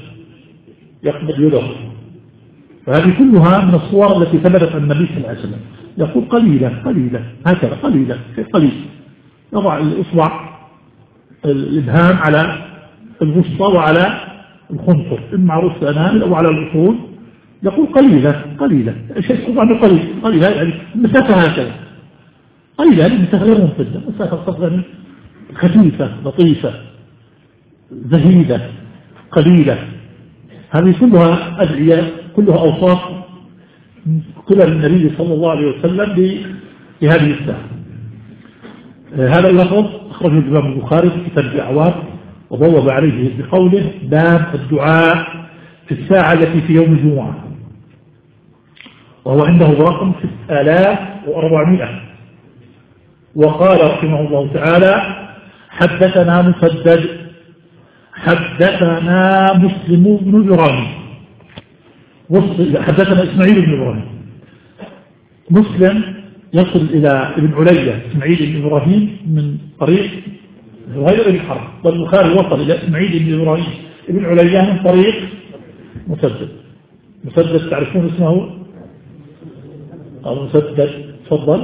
يده. فهذه كلها من الصور التي ثبتت عن النبي صلى الله عليه وسلم، يقول قليلة هكذا قليلة قليل، يضع الإصبع الإبهام على الوسطى وعلى الخنصر إما على رؤوس الأنامل أو على الأصول، يقول قليلة شيء طبعا قليلة يعني المسافة هكذا قليلة، يعني المسافة غير ممتدة، مسافة صغيرة خفيفة لطيفة زهيدة قليلة. هذه كلها أدعية كلها أوصاف كل النبي صلى الله عليه وسلم بهذه الساعة. هذا اللفظ أخرجه الإمام البخاري في كتاب الأعوام وضوب عليه بقوله باب الدعاء في الساعة التي في يوم الجمعة، وهو عنده رقم 6400. وقال رحمه الله تعالى حدثنا مسدد حدثنا مسلم بن إبراهيم، حدثنا إسماعيل بن إبراهيم. مسلم يصل إلى ابن علية إسماعيل بن إبراهيم من طريق غير الحرب، والبخاري وصل إلى إسماعيل بن إبراهيم ابن علية من طريق مسدد تعرفون اسمه؟ مسدد تفضل.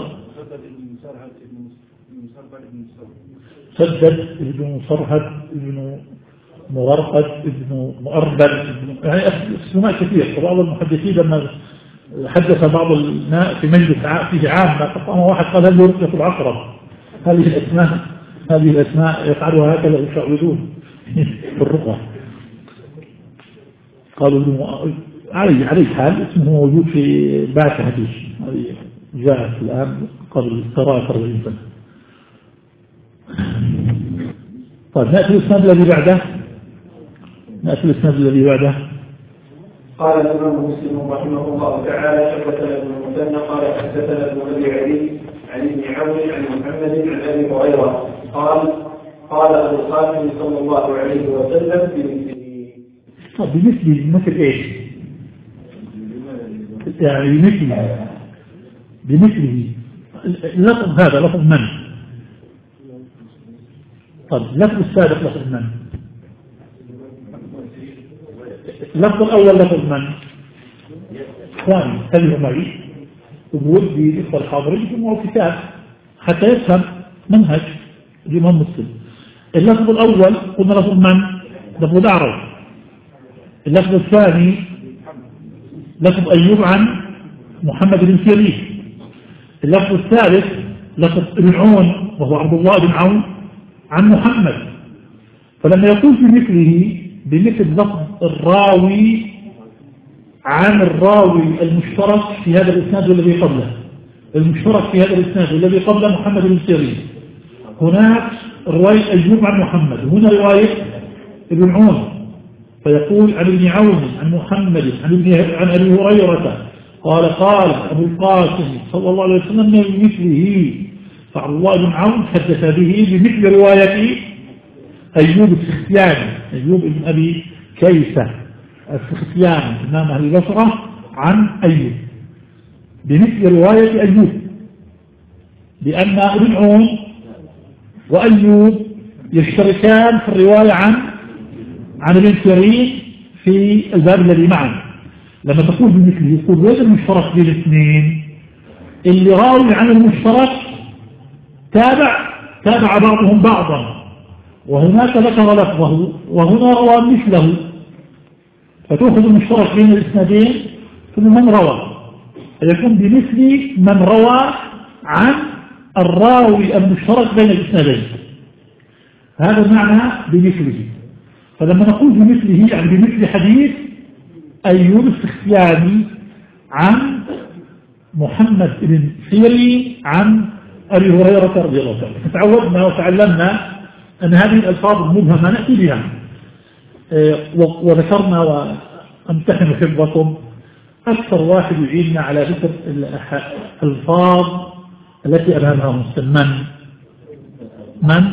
مسدد ابن مصرهد ابن مغرقد ابن مؤربل يعني اسماء كثير. بعض المحدثين لما حدث بعض الناس في مجلس فيه عام فقام واحد قال هل يرقق العقرب، هذه الأسماء يفعلها هكذا يشعوذون في الرقى. قالوا عليه حال اسمه موجود في بعث حديث جاءت الآن قبل 43 سنة. طيب نأتي الإسناد الذي بعده. قال الإمام مسلم رحمه الله تعالى حدثنا ابن المثنى قال حدثنا ابن أبي علي عن ابن عون عن محمد عن أبي هريرة قال أبو القاسم صلى الله عليه وسلم بمثله مثل إيش؟ يعني بمثله اللفظ هذا لفظ من؟ طيب اللفظ السابق لفظ من؟ اللفظ الأول لفظ من؟ إخواني تبعوا معي وبودي الإخوة الحاضرين يجمعوا كتاب حتى يفهم منهج الإمام مسلم. اللفظ الأول قلنا لفظ من؟ لفظ الأعرج. اللفظ الثاني لفظ أيوب عن محمد بن سيرين. اللفظ الثالث لفظ ابن عون وهو عبد الله بن عون عن محمد. فلما يقول في مثله بمثل لفظ الراوي عن الراوي المشترك في هذا الإسناد والذي قبله، المشترك في هذا الإسناد والذي قبله محمد بن سيرين، هناك رواية أيوب عن محمد، هنا رواية ابن عون، فيقول عن ابن عون عن محمد عن أبي هريرة قال أبو القاسم صلى الله عليه وسلم بمثله، فعبد الله بن عون حدث به بمثل رواية أيوب السختياني، أيوب بن أبي كيسة السختياني إمام أهل البصرة عن أيوب بمثل رواية أيوب، لأن ابن عون وأيوب يشتركان في الرواية عن ابن سيرين في الباب الذي معنا. لما تقول بمثله يقول وين المشترك بين الاثنين؟ اللي راوي عن المشترك تابع بعضهم بعضا، وهناك ذكر لفظه وهنا روى مثله، فتأخذ المشترك بين الاسنادين ثم من روى، فيكون بمثل من روى عن الراوي المشترك بين الاسنادين، هذا المعنى بمثله. فلما نقول بمثله يعني بمثل حديث أيوب السختياني عن محمد بن سيرين عن أبي هريرة رضي الله عنه. تعودنا وتعلمنا أن هذه الألفاظ المبهمة نأتي بها، وذكرنا وأمتحن حفظكم أكثر واحد يعيننا على ذكر الألفاظ التي أبهمها مسلم من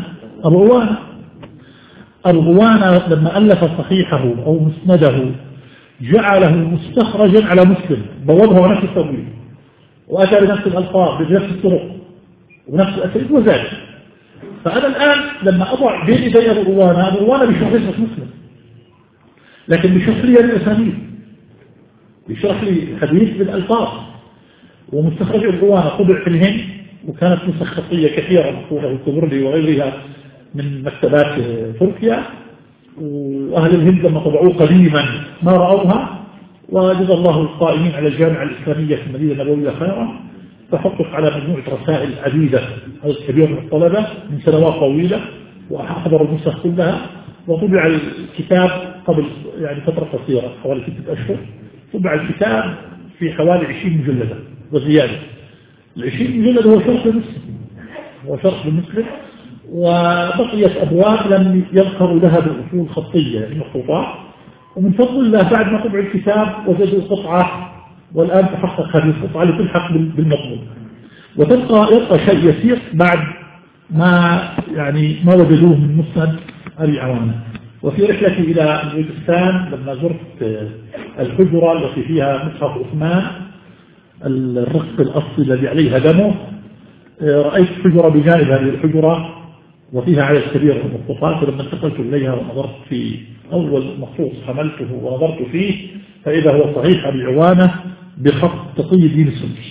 الغوانة لما ألف صحيحه أو مسنده جعله مستخرجا على مسلم، بوضه نفس التبويب وأتى بنفس الألفاظ بنفس الطرق ونفس الأساليب وزاد. فأنا الآن لما أضع بين يدي الغوانة بشرح لي مسلم، لكن بشرح لي الأسانيد، بشرح لي حديث بالألفاظ، ومستخرج الغوانة طبع في الهند، وكانت نسخ خطية كثيرة مطبوعة الكبرلي وغيرها من مكتبات تركيا، وأهل الهند لما طبعوه قديما ما رأوها، وجزا الله القائمين على الجامعة الإسلامية في المدينة النبوية خيرا، فحطت على مجموعة رسائل عديدة هذا الكبير من الطلبة من سنوات طويلة، وأحضروا النسخ كلها، وطبع الكتاب قبل يعني فترة قصيرة حوالي 6 أشهر، طبع الكتاب في حوالي 20 مجلدة وزيادة. 20 مجلد هو شرح للمسلم، وبقيت أبواب لم يذكروا لها بالأصول الخطية يعني مخطوطات، ومن فضل الله بعد ما طبع الكتاب وجدوا قطعة، والآن تحقق هذه القطعة لتلحق بالمطلوب، يبقى شيء يسير بعد ما وجدوه من مسند أبي عوانة. وفي رحلتي إلى أوزبكستان لما زرت الحجرة التي فيها مصحف عثمان الرق الأصلي الذي عليه دمه، رأيت حجرة بجانب هذه الحجرة وفيها عدد كبير من المخطوطات، ولما انتقلت إليها ونظرت في أول مخطوط حملته ونظرت فيه فإذا هو صحيح أبي عوانة بخط تقي الدين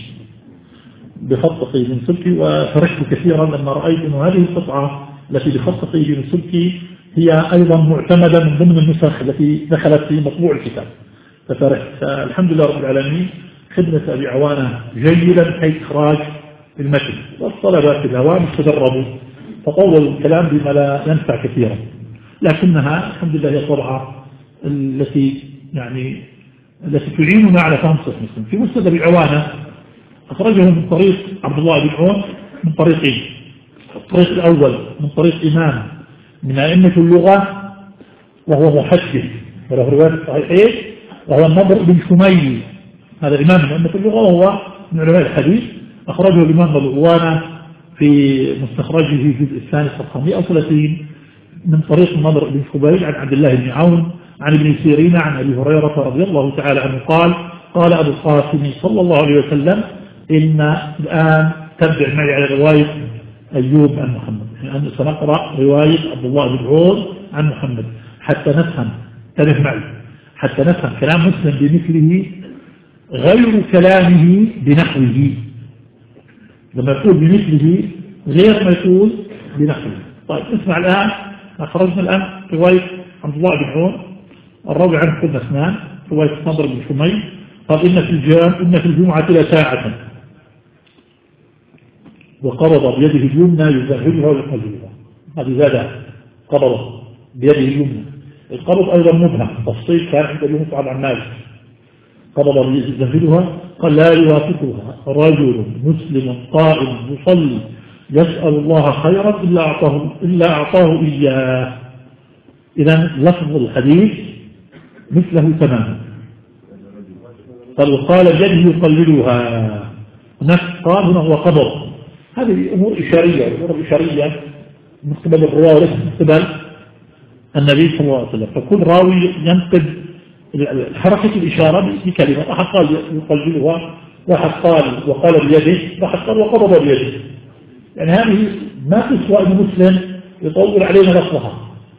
السبكي، وفرحت كثيرا لما رأيت أن هذه القطعة التي بخط تقي الدين السبكي هي أيضا معتمدة من ضمن النسخ التي دخلت في مطبوع الكتاب، ففرحت. فالحمد لله رب العالمين خدمة أبي عوانة جيدا حيث إخراج المتن، والطلبة في الهوام تدربوا فطولوا الكلام بما لا ينفع كثيرا، لكنها الحمد لله هي الطبعة التي تعيننا على فهم صحيح مسلم. في مسند أبي عوانة أخرجه من طريق عبد الله بن عون من طريقين. الطريق الأول من طريق إمام من أئمة اللغة وهو محدث وله رواية صحيحين، وهو النضر بن شميل، هذا إمام من أئمة اللغة وهو من علماء الحديث، أخرجه الإمام أبو عوانة في مستخرجه الجزء الثاني صفحة 130 من طريق النضر بن شميل عن عبد الله بن عون عن ابن سيرين عن أبي هريرة رضي الله تعالى عنه قال أبو القاسم صلى الله عليه وسلم إن الآن تبع معي على رواية أيوب عن محمد، يعني سنقرأ رواية عبد الله بن عون عن محمد حتى نفهم، تنف معي حتى نفهم كلام مسلم بمثله غير كلامه بنحوه. لما يقول بمثله غير ما يقول بنحوه. طيب اسمع الآن، أخرجنا الآن رواية عبد الله بن عون الراوي عنه كنا اثنان، رواية النضر بن شميل قال إن في الجمعة لساعة وقبض بيده اليمنى يزهدها ويقلبها، هذه زادة قبضه بيده اليمنى. القبض أيضا مبهم، تفصيل كان عند اليوم صعب عن مالك، قبض يزفلها قال لا يوافقها رجل مسلم قائم يصلي يسأل الله خيرا إلا أعطاه إياه. إذا لفظ الحديث مثله تماما. قال يده يقللها، هناك قال هنا هو قبض. هذه أمور إشارية، الأمور الإشارية من قبل الرواة وليس من قبل النبي صلى الله عليه وسلم. فكل راوي ينقد حركة الإشارة بكلمة، واحد قال يقللها، واحد قال وقال بيده، واحد قال وقبض بيده. يعني هذه ما تسوى أن مسلم يطول علينا لفظها،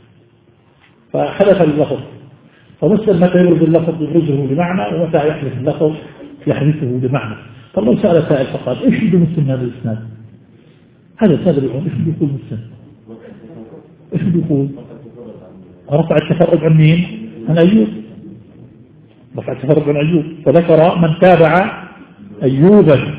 فحدث اللفظ. فمسلم متى يورد اللفظ يبرزه بمعنى، ومتى يحدث اللفظ يحدثه بمعنى. فالله سأل سائل فقال ايش بده مسلم هذا الإسناد؟ هذا سائل العلم ايش بده يقول مسلم؟ ايش بده يقول؟ رفع التفرد عن مين؟ عن أيوب، رفع التفرد عن أيوب، فذكر من تابع أيوبا،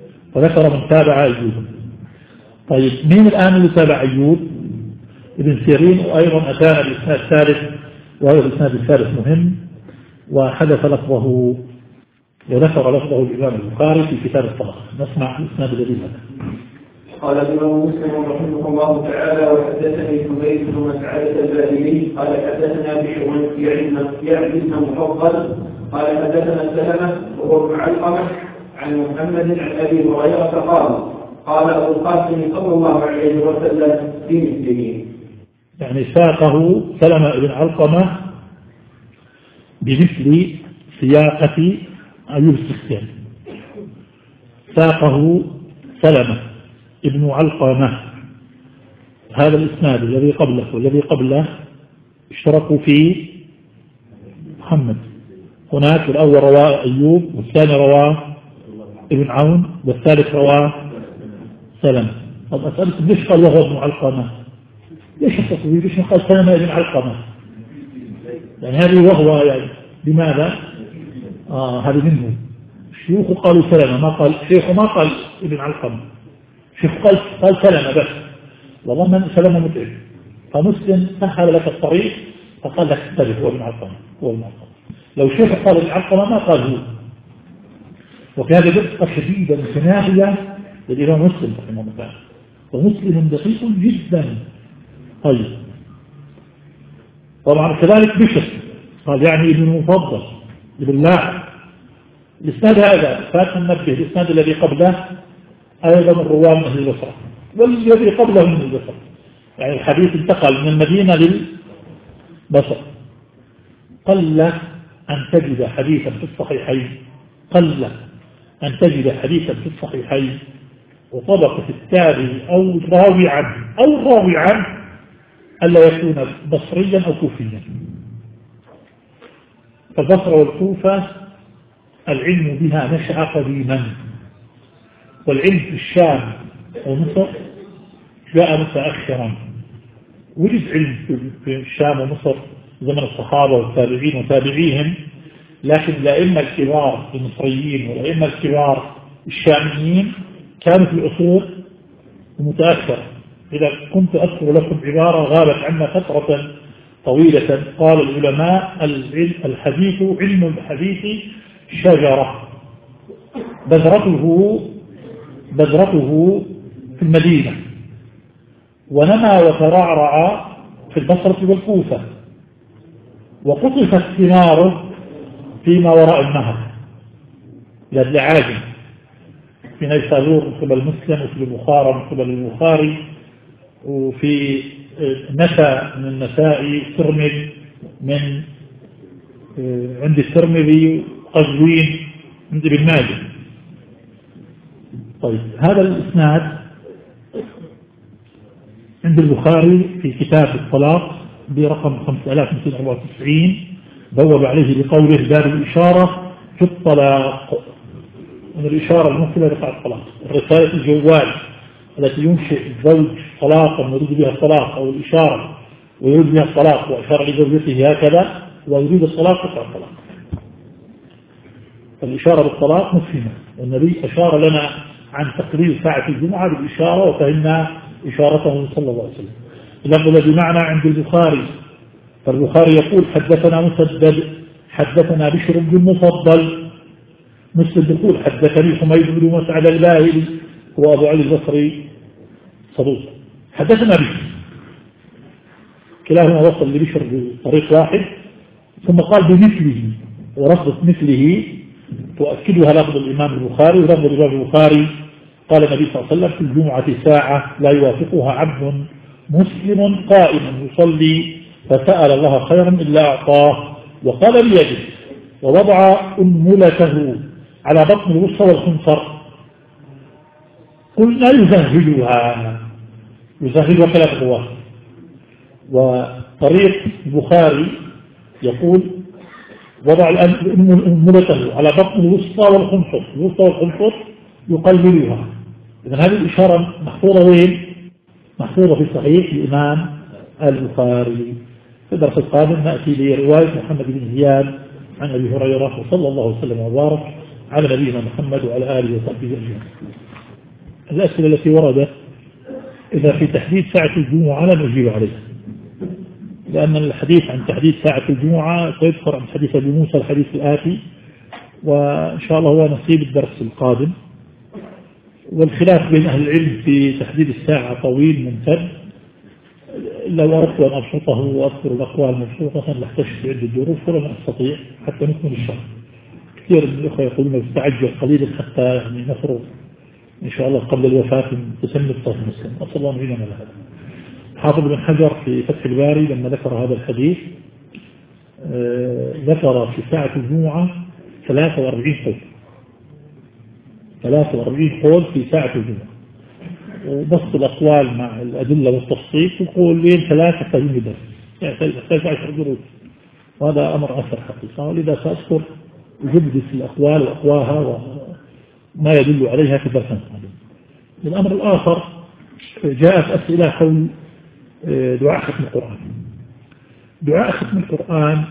طيب مين الآن اللي تابع أيوب؟ ابن سيرين. وأيضا أتانا الإسناد الثالث، وهذا الإسناد الثالث مهم، وحدث لفظه وذكر لفظه الإمام البخاري في كتاب الطلاق. نسمع الإسناد الذي هذا. قال الإمام مسلم رحمه الله تعالى: وحدثني حميد بن مسعدة الباهلي قال حدثنا بشر يعني بن مفضل قال حدثنا سلمة وهو ابن علقمة عن محمد عن أبي هريرة قال أبو القاسم صلى الله عليه وسلم في مثله. يعني ساقه سلمة بن علقمة بمثل سياقة أيوب السختياني. ساقه سلمة ابن علقمة. هذا الإسناد الذي قبله والذي قبله اشتركوا في محمد. هناك الأول رواه أيوب، والثاني رواه ابن عون، والثالث رواه سلمة. طب أسألكم ليش قال وهو ابن علقمة؟ ليش التصوير؟ ليش قال سلمة ابن علقمة؟ يعني هذه وهو يعني لماذا؟ هذا منه. الشيوخ قالوا سلمة، ما قال شيخ، ما قال ابن علقمة. شيخ قال سلمة بس، والله من سلمة متعب. فمسلم سهل لك الطريق فقال لك انتبه، هو ابن علقمة، هو ابن علقمة. لو شيخ قال ابن علقمة ما قال هو. وفي هذه دقة شديدة متناهية للإمام مسلم رحمه الله، ومسلم دقيق جدا. طيب طبعا كذلك بشر قال يعني ابن المفضل ابن لاعب. الإسناد هذا فات ننبه، الإسناد الذي قبله أيضا الرواه من أهل البصرة، والذي قبله من البصرة، يعني الحديث انتقل من المدينة للبصرة. قل أن تجد حديثا في الصحيحين، قل أن تجد حديثا في الصحيحين وطبقة التابعي أو الراوي عنه ألا يكون بصريا أو كوفيا. فالبصرة والكوفة العلم بها نشأ قديما، والعلم في الشام ومصر جاء متأخرا. وجد علم في الشام ومصر زمن الصحابة والتابعين وتابعيهم، لكن الأئمة الكبار المصريين والأئمة الكبار الشاميين كانوا في العصور متأخرة. إذا كنت أذكر لكم عبارة غابت عنا فترة طويلة، قال العلماء: الحديث علم الحديث شجرة بذرته في المدينة، ونمى وترعرع في البصرة والكوفة، وقطفت ثماره فيما وراء النهر للعاجم، في نيسابور من قبل مسلم، وفي البخارى من قبل البخاري، وفي نسا من النسائي، ترمذ من عند الترمذي، قزوين عند ابن ماجه. طيب هذا الإسناد عند البخاري في كتاب الطلاق برقم 5294 بوب عليه بقوله: باب الإشارة في الطلاق، من الإشارة الممثلة لقاء الطلاق، الرسالة الجوال التي ينشئ الزوج طلاقا ويريد بها الطلاق، أو الإشارة ويريد بها الطلاق وأشار لزوجته هكذا ويريد الطلاق قطع الطلاق. الإشارة بالطلاق مفهمة، والنبي أشار لنا عن تقرير ساعة الجمعة بالإشارة، وفهمنا إشارته صلى الله عليه وسلم. اللفظ الذي معنا عند البخاري، فالبخاري يقول حدثنا مسدد حدثنا بشر بن المفضل، مسلم يقول حدثني حميد بن مسعد الباهلي هو أبو علي البصري صدوق، حدثنا بشر، كلاهما وصل لبشر بطريق واحد، ثم قال بمثله، ورفض مثله تؤكدها لفظ الإمام البخاري، ولفظ الإمام البخاري قال النبي صلى الله عليه وسلم في الجمعة ساعة لا يوافقها عبد مسلم قائما يصلي فسأل الله خيرا إلا أعطاه، وقال بيده ووضع أنملته على بطن الوسطى والخنصر، قلنا يزهدها كلام الرواة. وطريق البخاري يقول وضع أنملته على بطن الوسطى والخنصر يقللها. إذن هذه الإشارة محفوظة وين؟ محفوظة في صحيح الإمام البخاري. في الدرس القادم نأتي لرواية محمد بن زياد عن أبي هريرة، وصلى الله وسلم وبارك على نبينا محمد وعلى آله وصحبه أجمعين. الأسئلة التي وردت إذا في تحديد ساعة الجمعة لا نجيب عليها، لأن الحديث عن تحديد ساعة الجمعة سيذكر عن حديث أبي موسى الحديث الآتي، وإن شاء الله هو نصيب الدرس القادم. والخلاف بين أهل العلم في تحديد الساعة طويل ممتد، لو أردت أن أبسطه وأذكر الأقوال مبسوطة لاحتجت عدة ظروف ولم أستطيع حتى نكمل الشرح. كثير من الأخوة يقولون استعجل قليلا حتى يعني نفرغ إن شاء الله قبل الوفاة تسمى الصف المسلم. أصل الله معينا على هذا. حافظ بن حجر في فتح الباري لما ذكر هذا الحديث ذكر في ساعة الجمعة 43 قول في ساعة الجمعة، وبسط الأقوال مع الأدلة والتفصيل يقول لين 3 تهيم درس، يعني 13 دروس، وهذا أمر أثر حقيقة. ولذا سأذكر جبدة الأقوال وأقواها وما يدل عليها في درس القادم. الأمر الآخر جاءت أسئلة حول دعاء ختم القرآن. دعاء ختم القرآن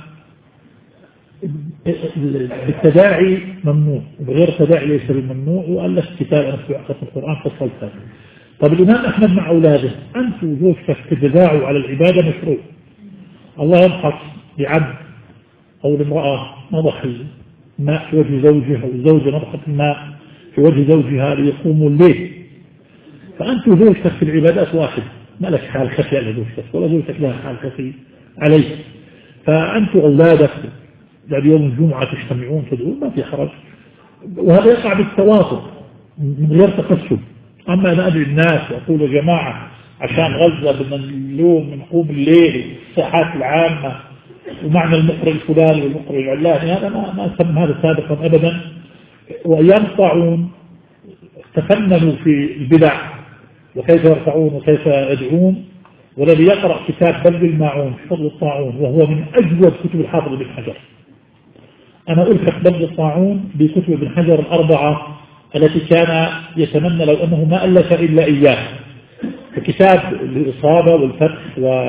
بالتداعي ممنوع، وبغير تداعي ليس بالممنوع، وألف كتاب أنا في دعاء ختم القرآن فصل ثاني. طب الإمام أحمد مع أولاده أنت وزوجتك تتداعوا على العبادة مشروع. الله يبحث بعبد أو لامرأة نضح الماء في وجه زوجها، أو الزوجة نضحت الماء في وجه زوجها ليقوموا الليل، فأنت وزوجتك في العبادات واحد، ما لك حال خفي على زوجتك ولا زوجتك لها حال خفي عليك، فأنت أولادك بعد يوم الجمعة تجتمعون تدعون ما في حرج، وهذا يقع بالتواصل من غير تقصد. أما أنا أدعي الناس وأقول يا جماعة عشان غزة بدنا اليوم نقوم الليل الساحات العامة ومعنى المقرئ الفلاني والمقرئ العلاني، هذا ما سمى هذا سابقا أبدا. وأيام الطاعون تفننوا في البدع وكيف يرفعون وكيف يدعون، والذي يقرأ كتاب بلغ الماعون في فضل الطاعون وهو من أجود كتب الحافظ بن حجر. أنا ألحق بلغ الطاعون بكتب ابن حجر الأربعة التي كان يتمنى لو أنه ما ألف إلا إياه، كتاب الإصابة والفتح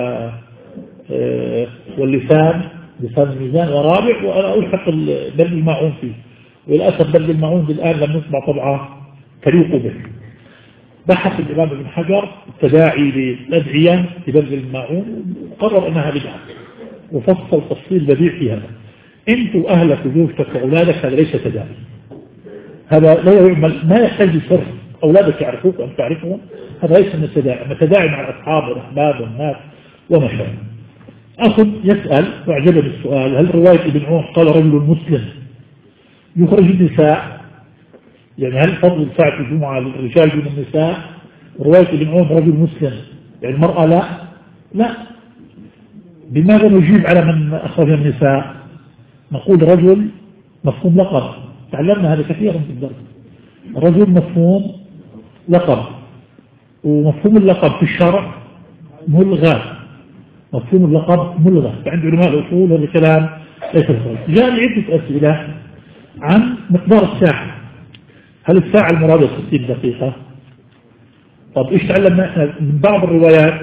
واللسان لسان الميزان ورابع، وأنا ألحق بلغ الماعون فيه، وللأسف بلغ الماعون الآن لم يطبع طبعة تليق به. بحث الإمام ابن حجر التداعي للأدعية في بلغ الماعون وقرر أنها بدعة، وفصل تفصيل بديع في هذا. أنت وأهلك وزوجتك وأولادك هذا ليس تداعي، هذا لا يعمل، ما يحتاج سر، أولادك يعرفوك وأنت تعرفهم، هذا ليس من التداعي. أما التداعي مع الأصحاب والأحباب والناس وما شابه. أخذ يسأل وأعجبني السؤال، هل رواية ابن عمر قال رجل مسلم يخرج النساء، يعني هل فضل ساعة الجمعة للرجال دون النساء؟ رواية ابن عمر رجل مسلم يعني المرأة لا. بماذا نجيب على من أخرج النساء؟ نقول رجل مفهوم لقب، تعلمنا هذا كثيرا في الدرس. رجل مفهوم لقب، ومفهوم اللقب في الشرع ملغى، مفهوم اللقب ملغى عند علماء الأصول. هذا الكلام ليس بصحيح. جاء عدة أسئلة عن مقدار الساعة، هل الساعة المرادة 60 دقيقة؟ طب إيش تعلمنا إحنا من بعض الروايات؟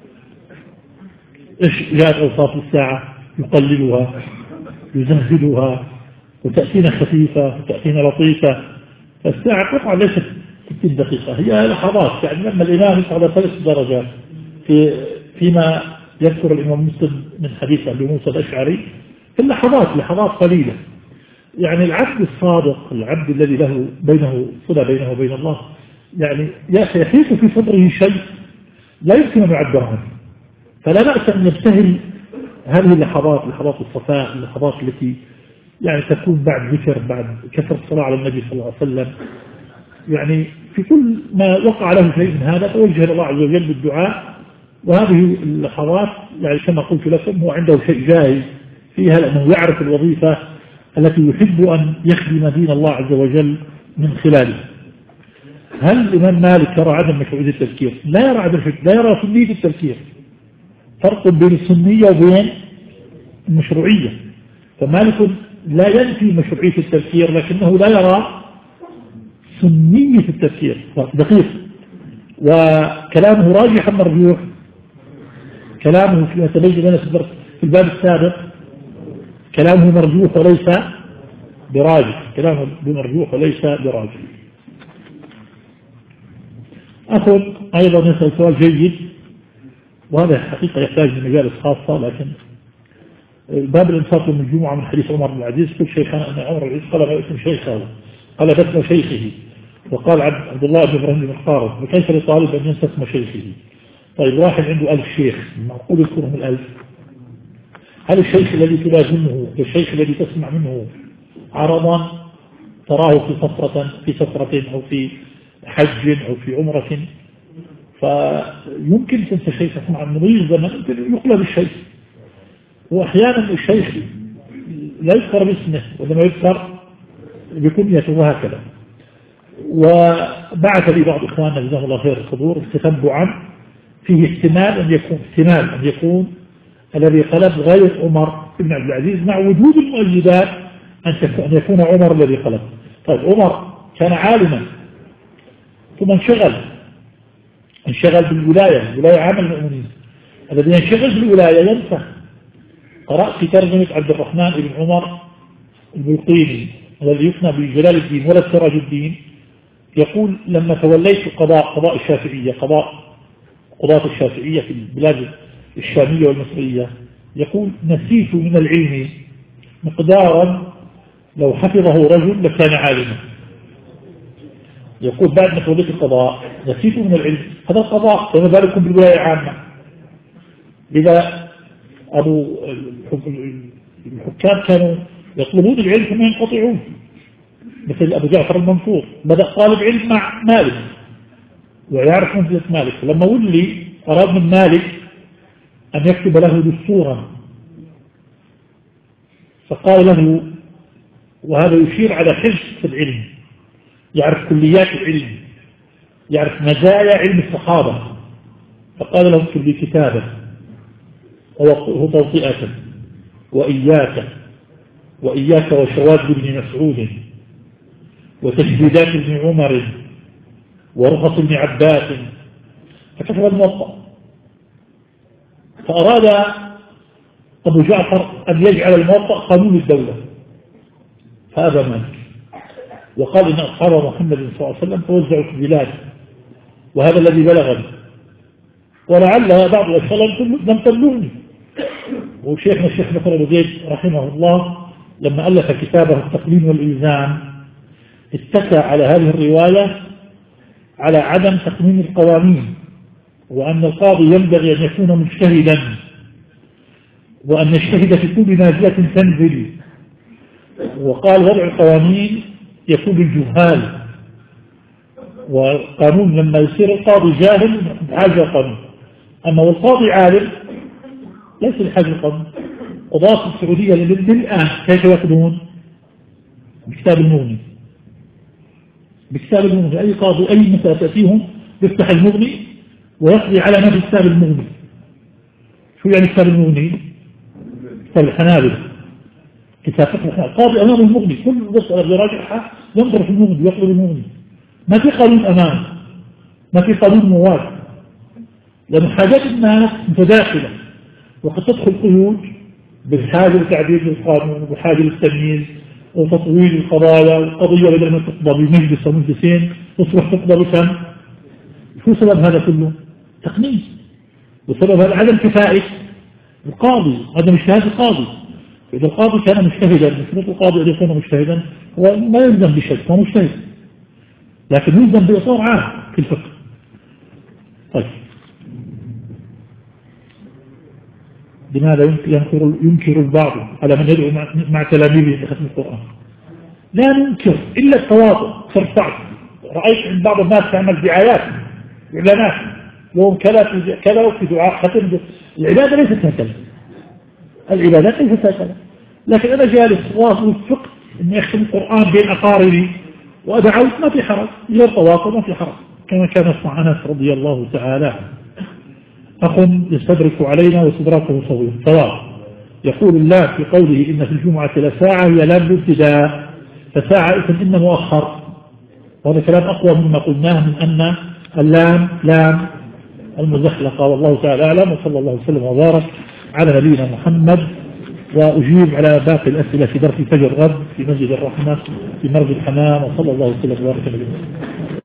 إيش جاءت أوصاف الساعة؟ يقللها، يزهدها، وتأتينا خفيفة وتأتينا لطيفة. فالساعة قطعة ليست 60 دقيقة، هي لحظات. يعني لما الإمام يصعد 3 درجات في فيما يذكر الإمام مسلم من حديث أبي موسى الأشعري في لحظات قليلة. يعني العبد الصادق، العبد الذي له صلة بينه وبين الله، يعني يحيط في صدره شيء لا يمكن أن يعبر عنه. فلا بأس أن يبتهل هذه اللحظات، لحظات الصفاء، اللحظات التي يعني تكون بعد ذكر، بعد كثرة الصلاة على النبي صلى الله عليه وسلم. يعني في كل ما وقع له شيء من هذا توجه إلى الله عز وجل بالدعاء. وهذه اللحظات يعني كما قلت لكم هو عنده شيء جاهز فيها، لأنه يعرف الوظيفة التي يحب أن يخدم دين الله عز وجل من خلاله. هل الإمام مالك يرى عدم مشروعية التذكير؟ لا يرى سنية التذكير. فرق بين السنية وبين المشروعية. فمالك لا ينفي مشروعية التذكير، لكنه لا يرى سنية التذكير. دقيق. وكلامه راجح مرجوح. كلامه فيما تبين لنا في الباب السابق كلامه مرجوح وليس براجح. كلامه مرجوح وليس براجح. أخذ أيضا يسأل سؤال جيد، وهذا حقيقة يحتاج لمجالس خاصة، لكن باب الإنصاف من الجمعة من حديث عمر بن العزيز كل شيخنا أن عمر بن العزيز قال ما اسم شيخه قال باسم شيخه، وقال عبد الله بن إبراهيم بن القارب وكيف لطالب أن ينسى اسم شيخه؟ طيب واحد عنده 1000 شيخ، معقول يذكرهم 1000؟ هل الشيخ الذي تلازمه الشيخ الذي تسمع منه عرضا تراه في سفرة أو في حج أو في عمرة، فيمكن تنسى شيخ مع المريض يمكن يقلب الشيخ. وأحيانا الشيخ لا يذكر باسمه وإنما يذكر بكنيته وهكذا. وبعث لي بعض إخواننا جزاهم الله خير الحضور تتبعا فيه احتمال أن يكون الذي قلب غير عمر بن عبد العزيز، مع وجود المؤيدات أن يكون عمر الذي قلب. طيب عمر كان عالما ثم انشغل بالولاية عام المؤمنين. الذي ينشغل بالولاية ينسى. قرأت في ترجمة عبد الرحمن بن عمر البلقيني الذي يكنى بجلال الدين ولا سراج الدين، يقول لما توليت قضاء الشافعية قضاة الشافعية في البلاد الشامية والمصرية، يقول نسيت من العلم مقدارا لو حفظه رجل لكان عالما. يقول بعد ما توليت القضاء نسيت من العلم، هذا القضاء فما بالكم بالولاية عامة. لذا الحكام كانوا يطلبون العلم ثم ينقطعون، مثل أبو جعفر المنصور بدأ طالب علم مع مالك ويعرف منزلة مالك، لما ولي أراد من مالك أن يكتب له دستورا فقال له، وهذا يشير على حرص في العلم، يعرف كليات العلم، يعرف مزايا علم الصحابة، فقال له اكتب لي كتابا وتوطئة وإياك وشواذ ابن مسعود وتشديدات ابن عمر ورخص ابن عباس، فكتب الموطأ. فأراد أبو جعفر أن يجعل الموطأ قانون الدولة فأبى مالك، وقال إن أصحاب محمد صلى الله عليه وسلم توزعوا في البلاد وهذا الذي بلغني، ولعل بعض الأشياء لم تبلغني. وشيخنا الشيخ بكر أبو زيد رحمه الله لما ألف كتابه التقليد والإلزام اتكى على هذه الرواية على عدم تقنين القوانين، وأن القاضي ينبغي أن يكون مجتهدا، وأن يجتهد في كل نازلة تنزل. وقال وضع القوانين يكون بالجهال، والقانون لما يصير القاضي جاهل بحاجة القانون، أما والقاضي عالم ليس بحاجة القانون. قضاة السعودية للآن كيف يقضون؟ بكتاب المغني. أي قاضي أي مسألة تأتيهم يفتح المغني ويقضي على ما في كتاب المغني. شو يعني كتاب المغني؟ كتاب الحنابلة، كتاب قاضي أمام المغني، كل مسألة يراجعها ينظر في المغني ويقضي المغني، ما في قانون أمام، ما في قانون مواد، لأن حاجات الناس متداخلة، وقد تدخل قيود بحاجة لتعديل القانون وبحاجة للتمييز وتطويل القضايا، والقضية بدل ما تقضى بمجلس ومجلسين تصبح تقضى بكم. شو سبب هذا كله؟ تقنين. وسبب عدم كفاءة القاضي، هذا اجتهاد القاضي. إذا القاضي كان مجتهدا، مثل القاضي إذا كان مجتهدا هو ما يلزم بشيء، هو مجتهد، لكن يلزم بإطار عام في الفقه. طيب، لماذا ينكر البعض على من يدعو مع تلاميذه لختم القرآن؟ لا ننكر إلا التواضع. صرت رأيت عند بعض الناس تعمل دعايات إعلانات يوم كذا وفي دعاء ختم. العبادة ليست هكذا، العبادات ليست هكذا. لكن أنا جالس وفقت أن أختم القرآن بين أقاربي وأدعوت، ما في حرج، غير تواصل ما في حرج، كما كان يصنع أنس رضي الله تعالى. أخ يستدرك علينا واستدراكه صواب. يقول الله في قوله إن في الجمعة لساعة هي لام الابتداء، فساعة اسم إن مؤخر، وهذا كلام أقوى مما قلناه من أن اللام لام المزحلقة. والله تعالى أعلم، وصلى الله وسلم وبارك على نبينا محمد. وأجيب على باقي الأسئلة في درس فجر غد في مسجد الرحمة في مرج الحمام، وصلى الله وسلم وبارك على نبينا.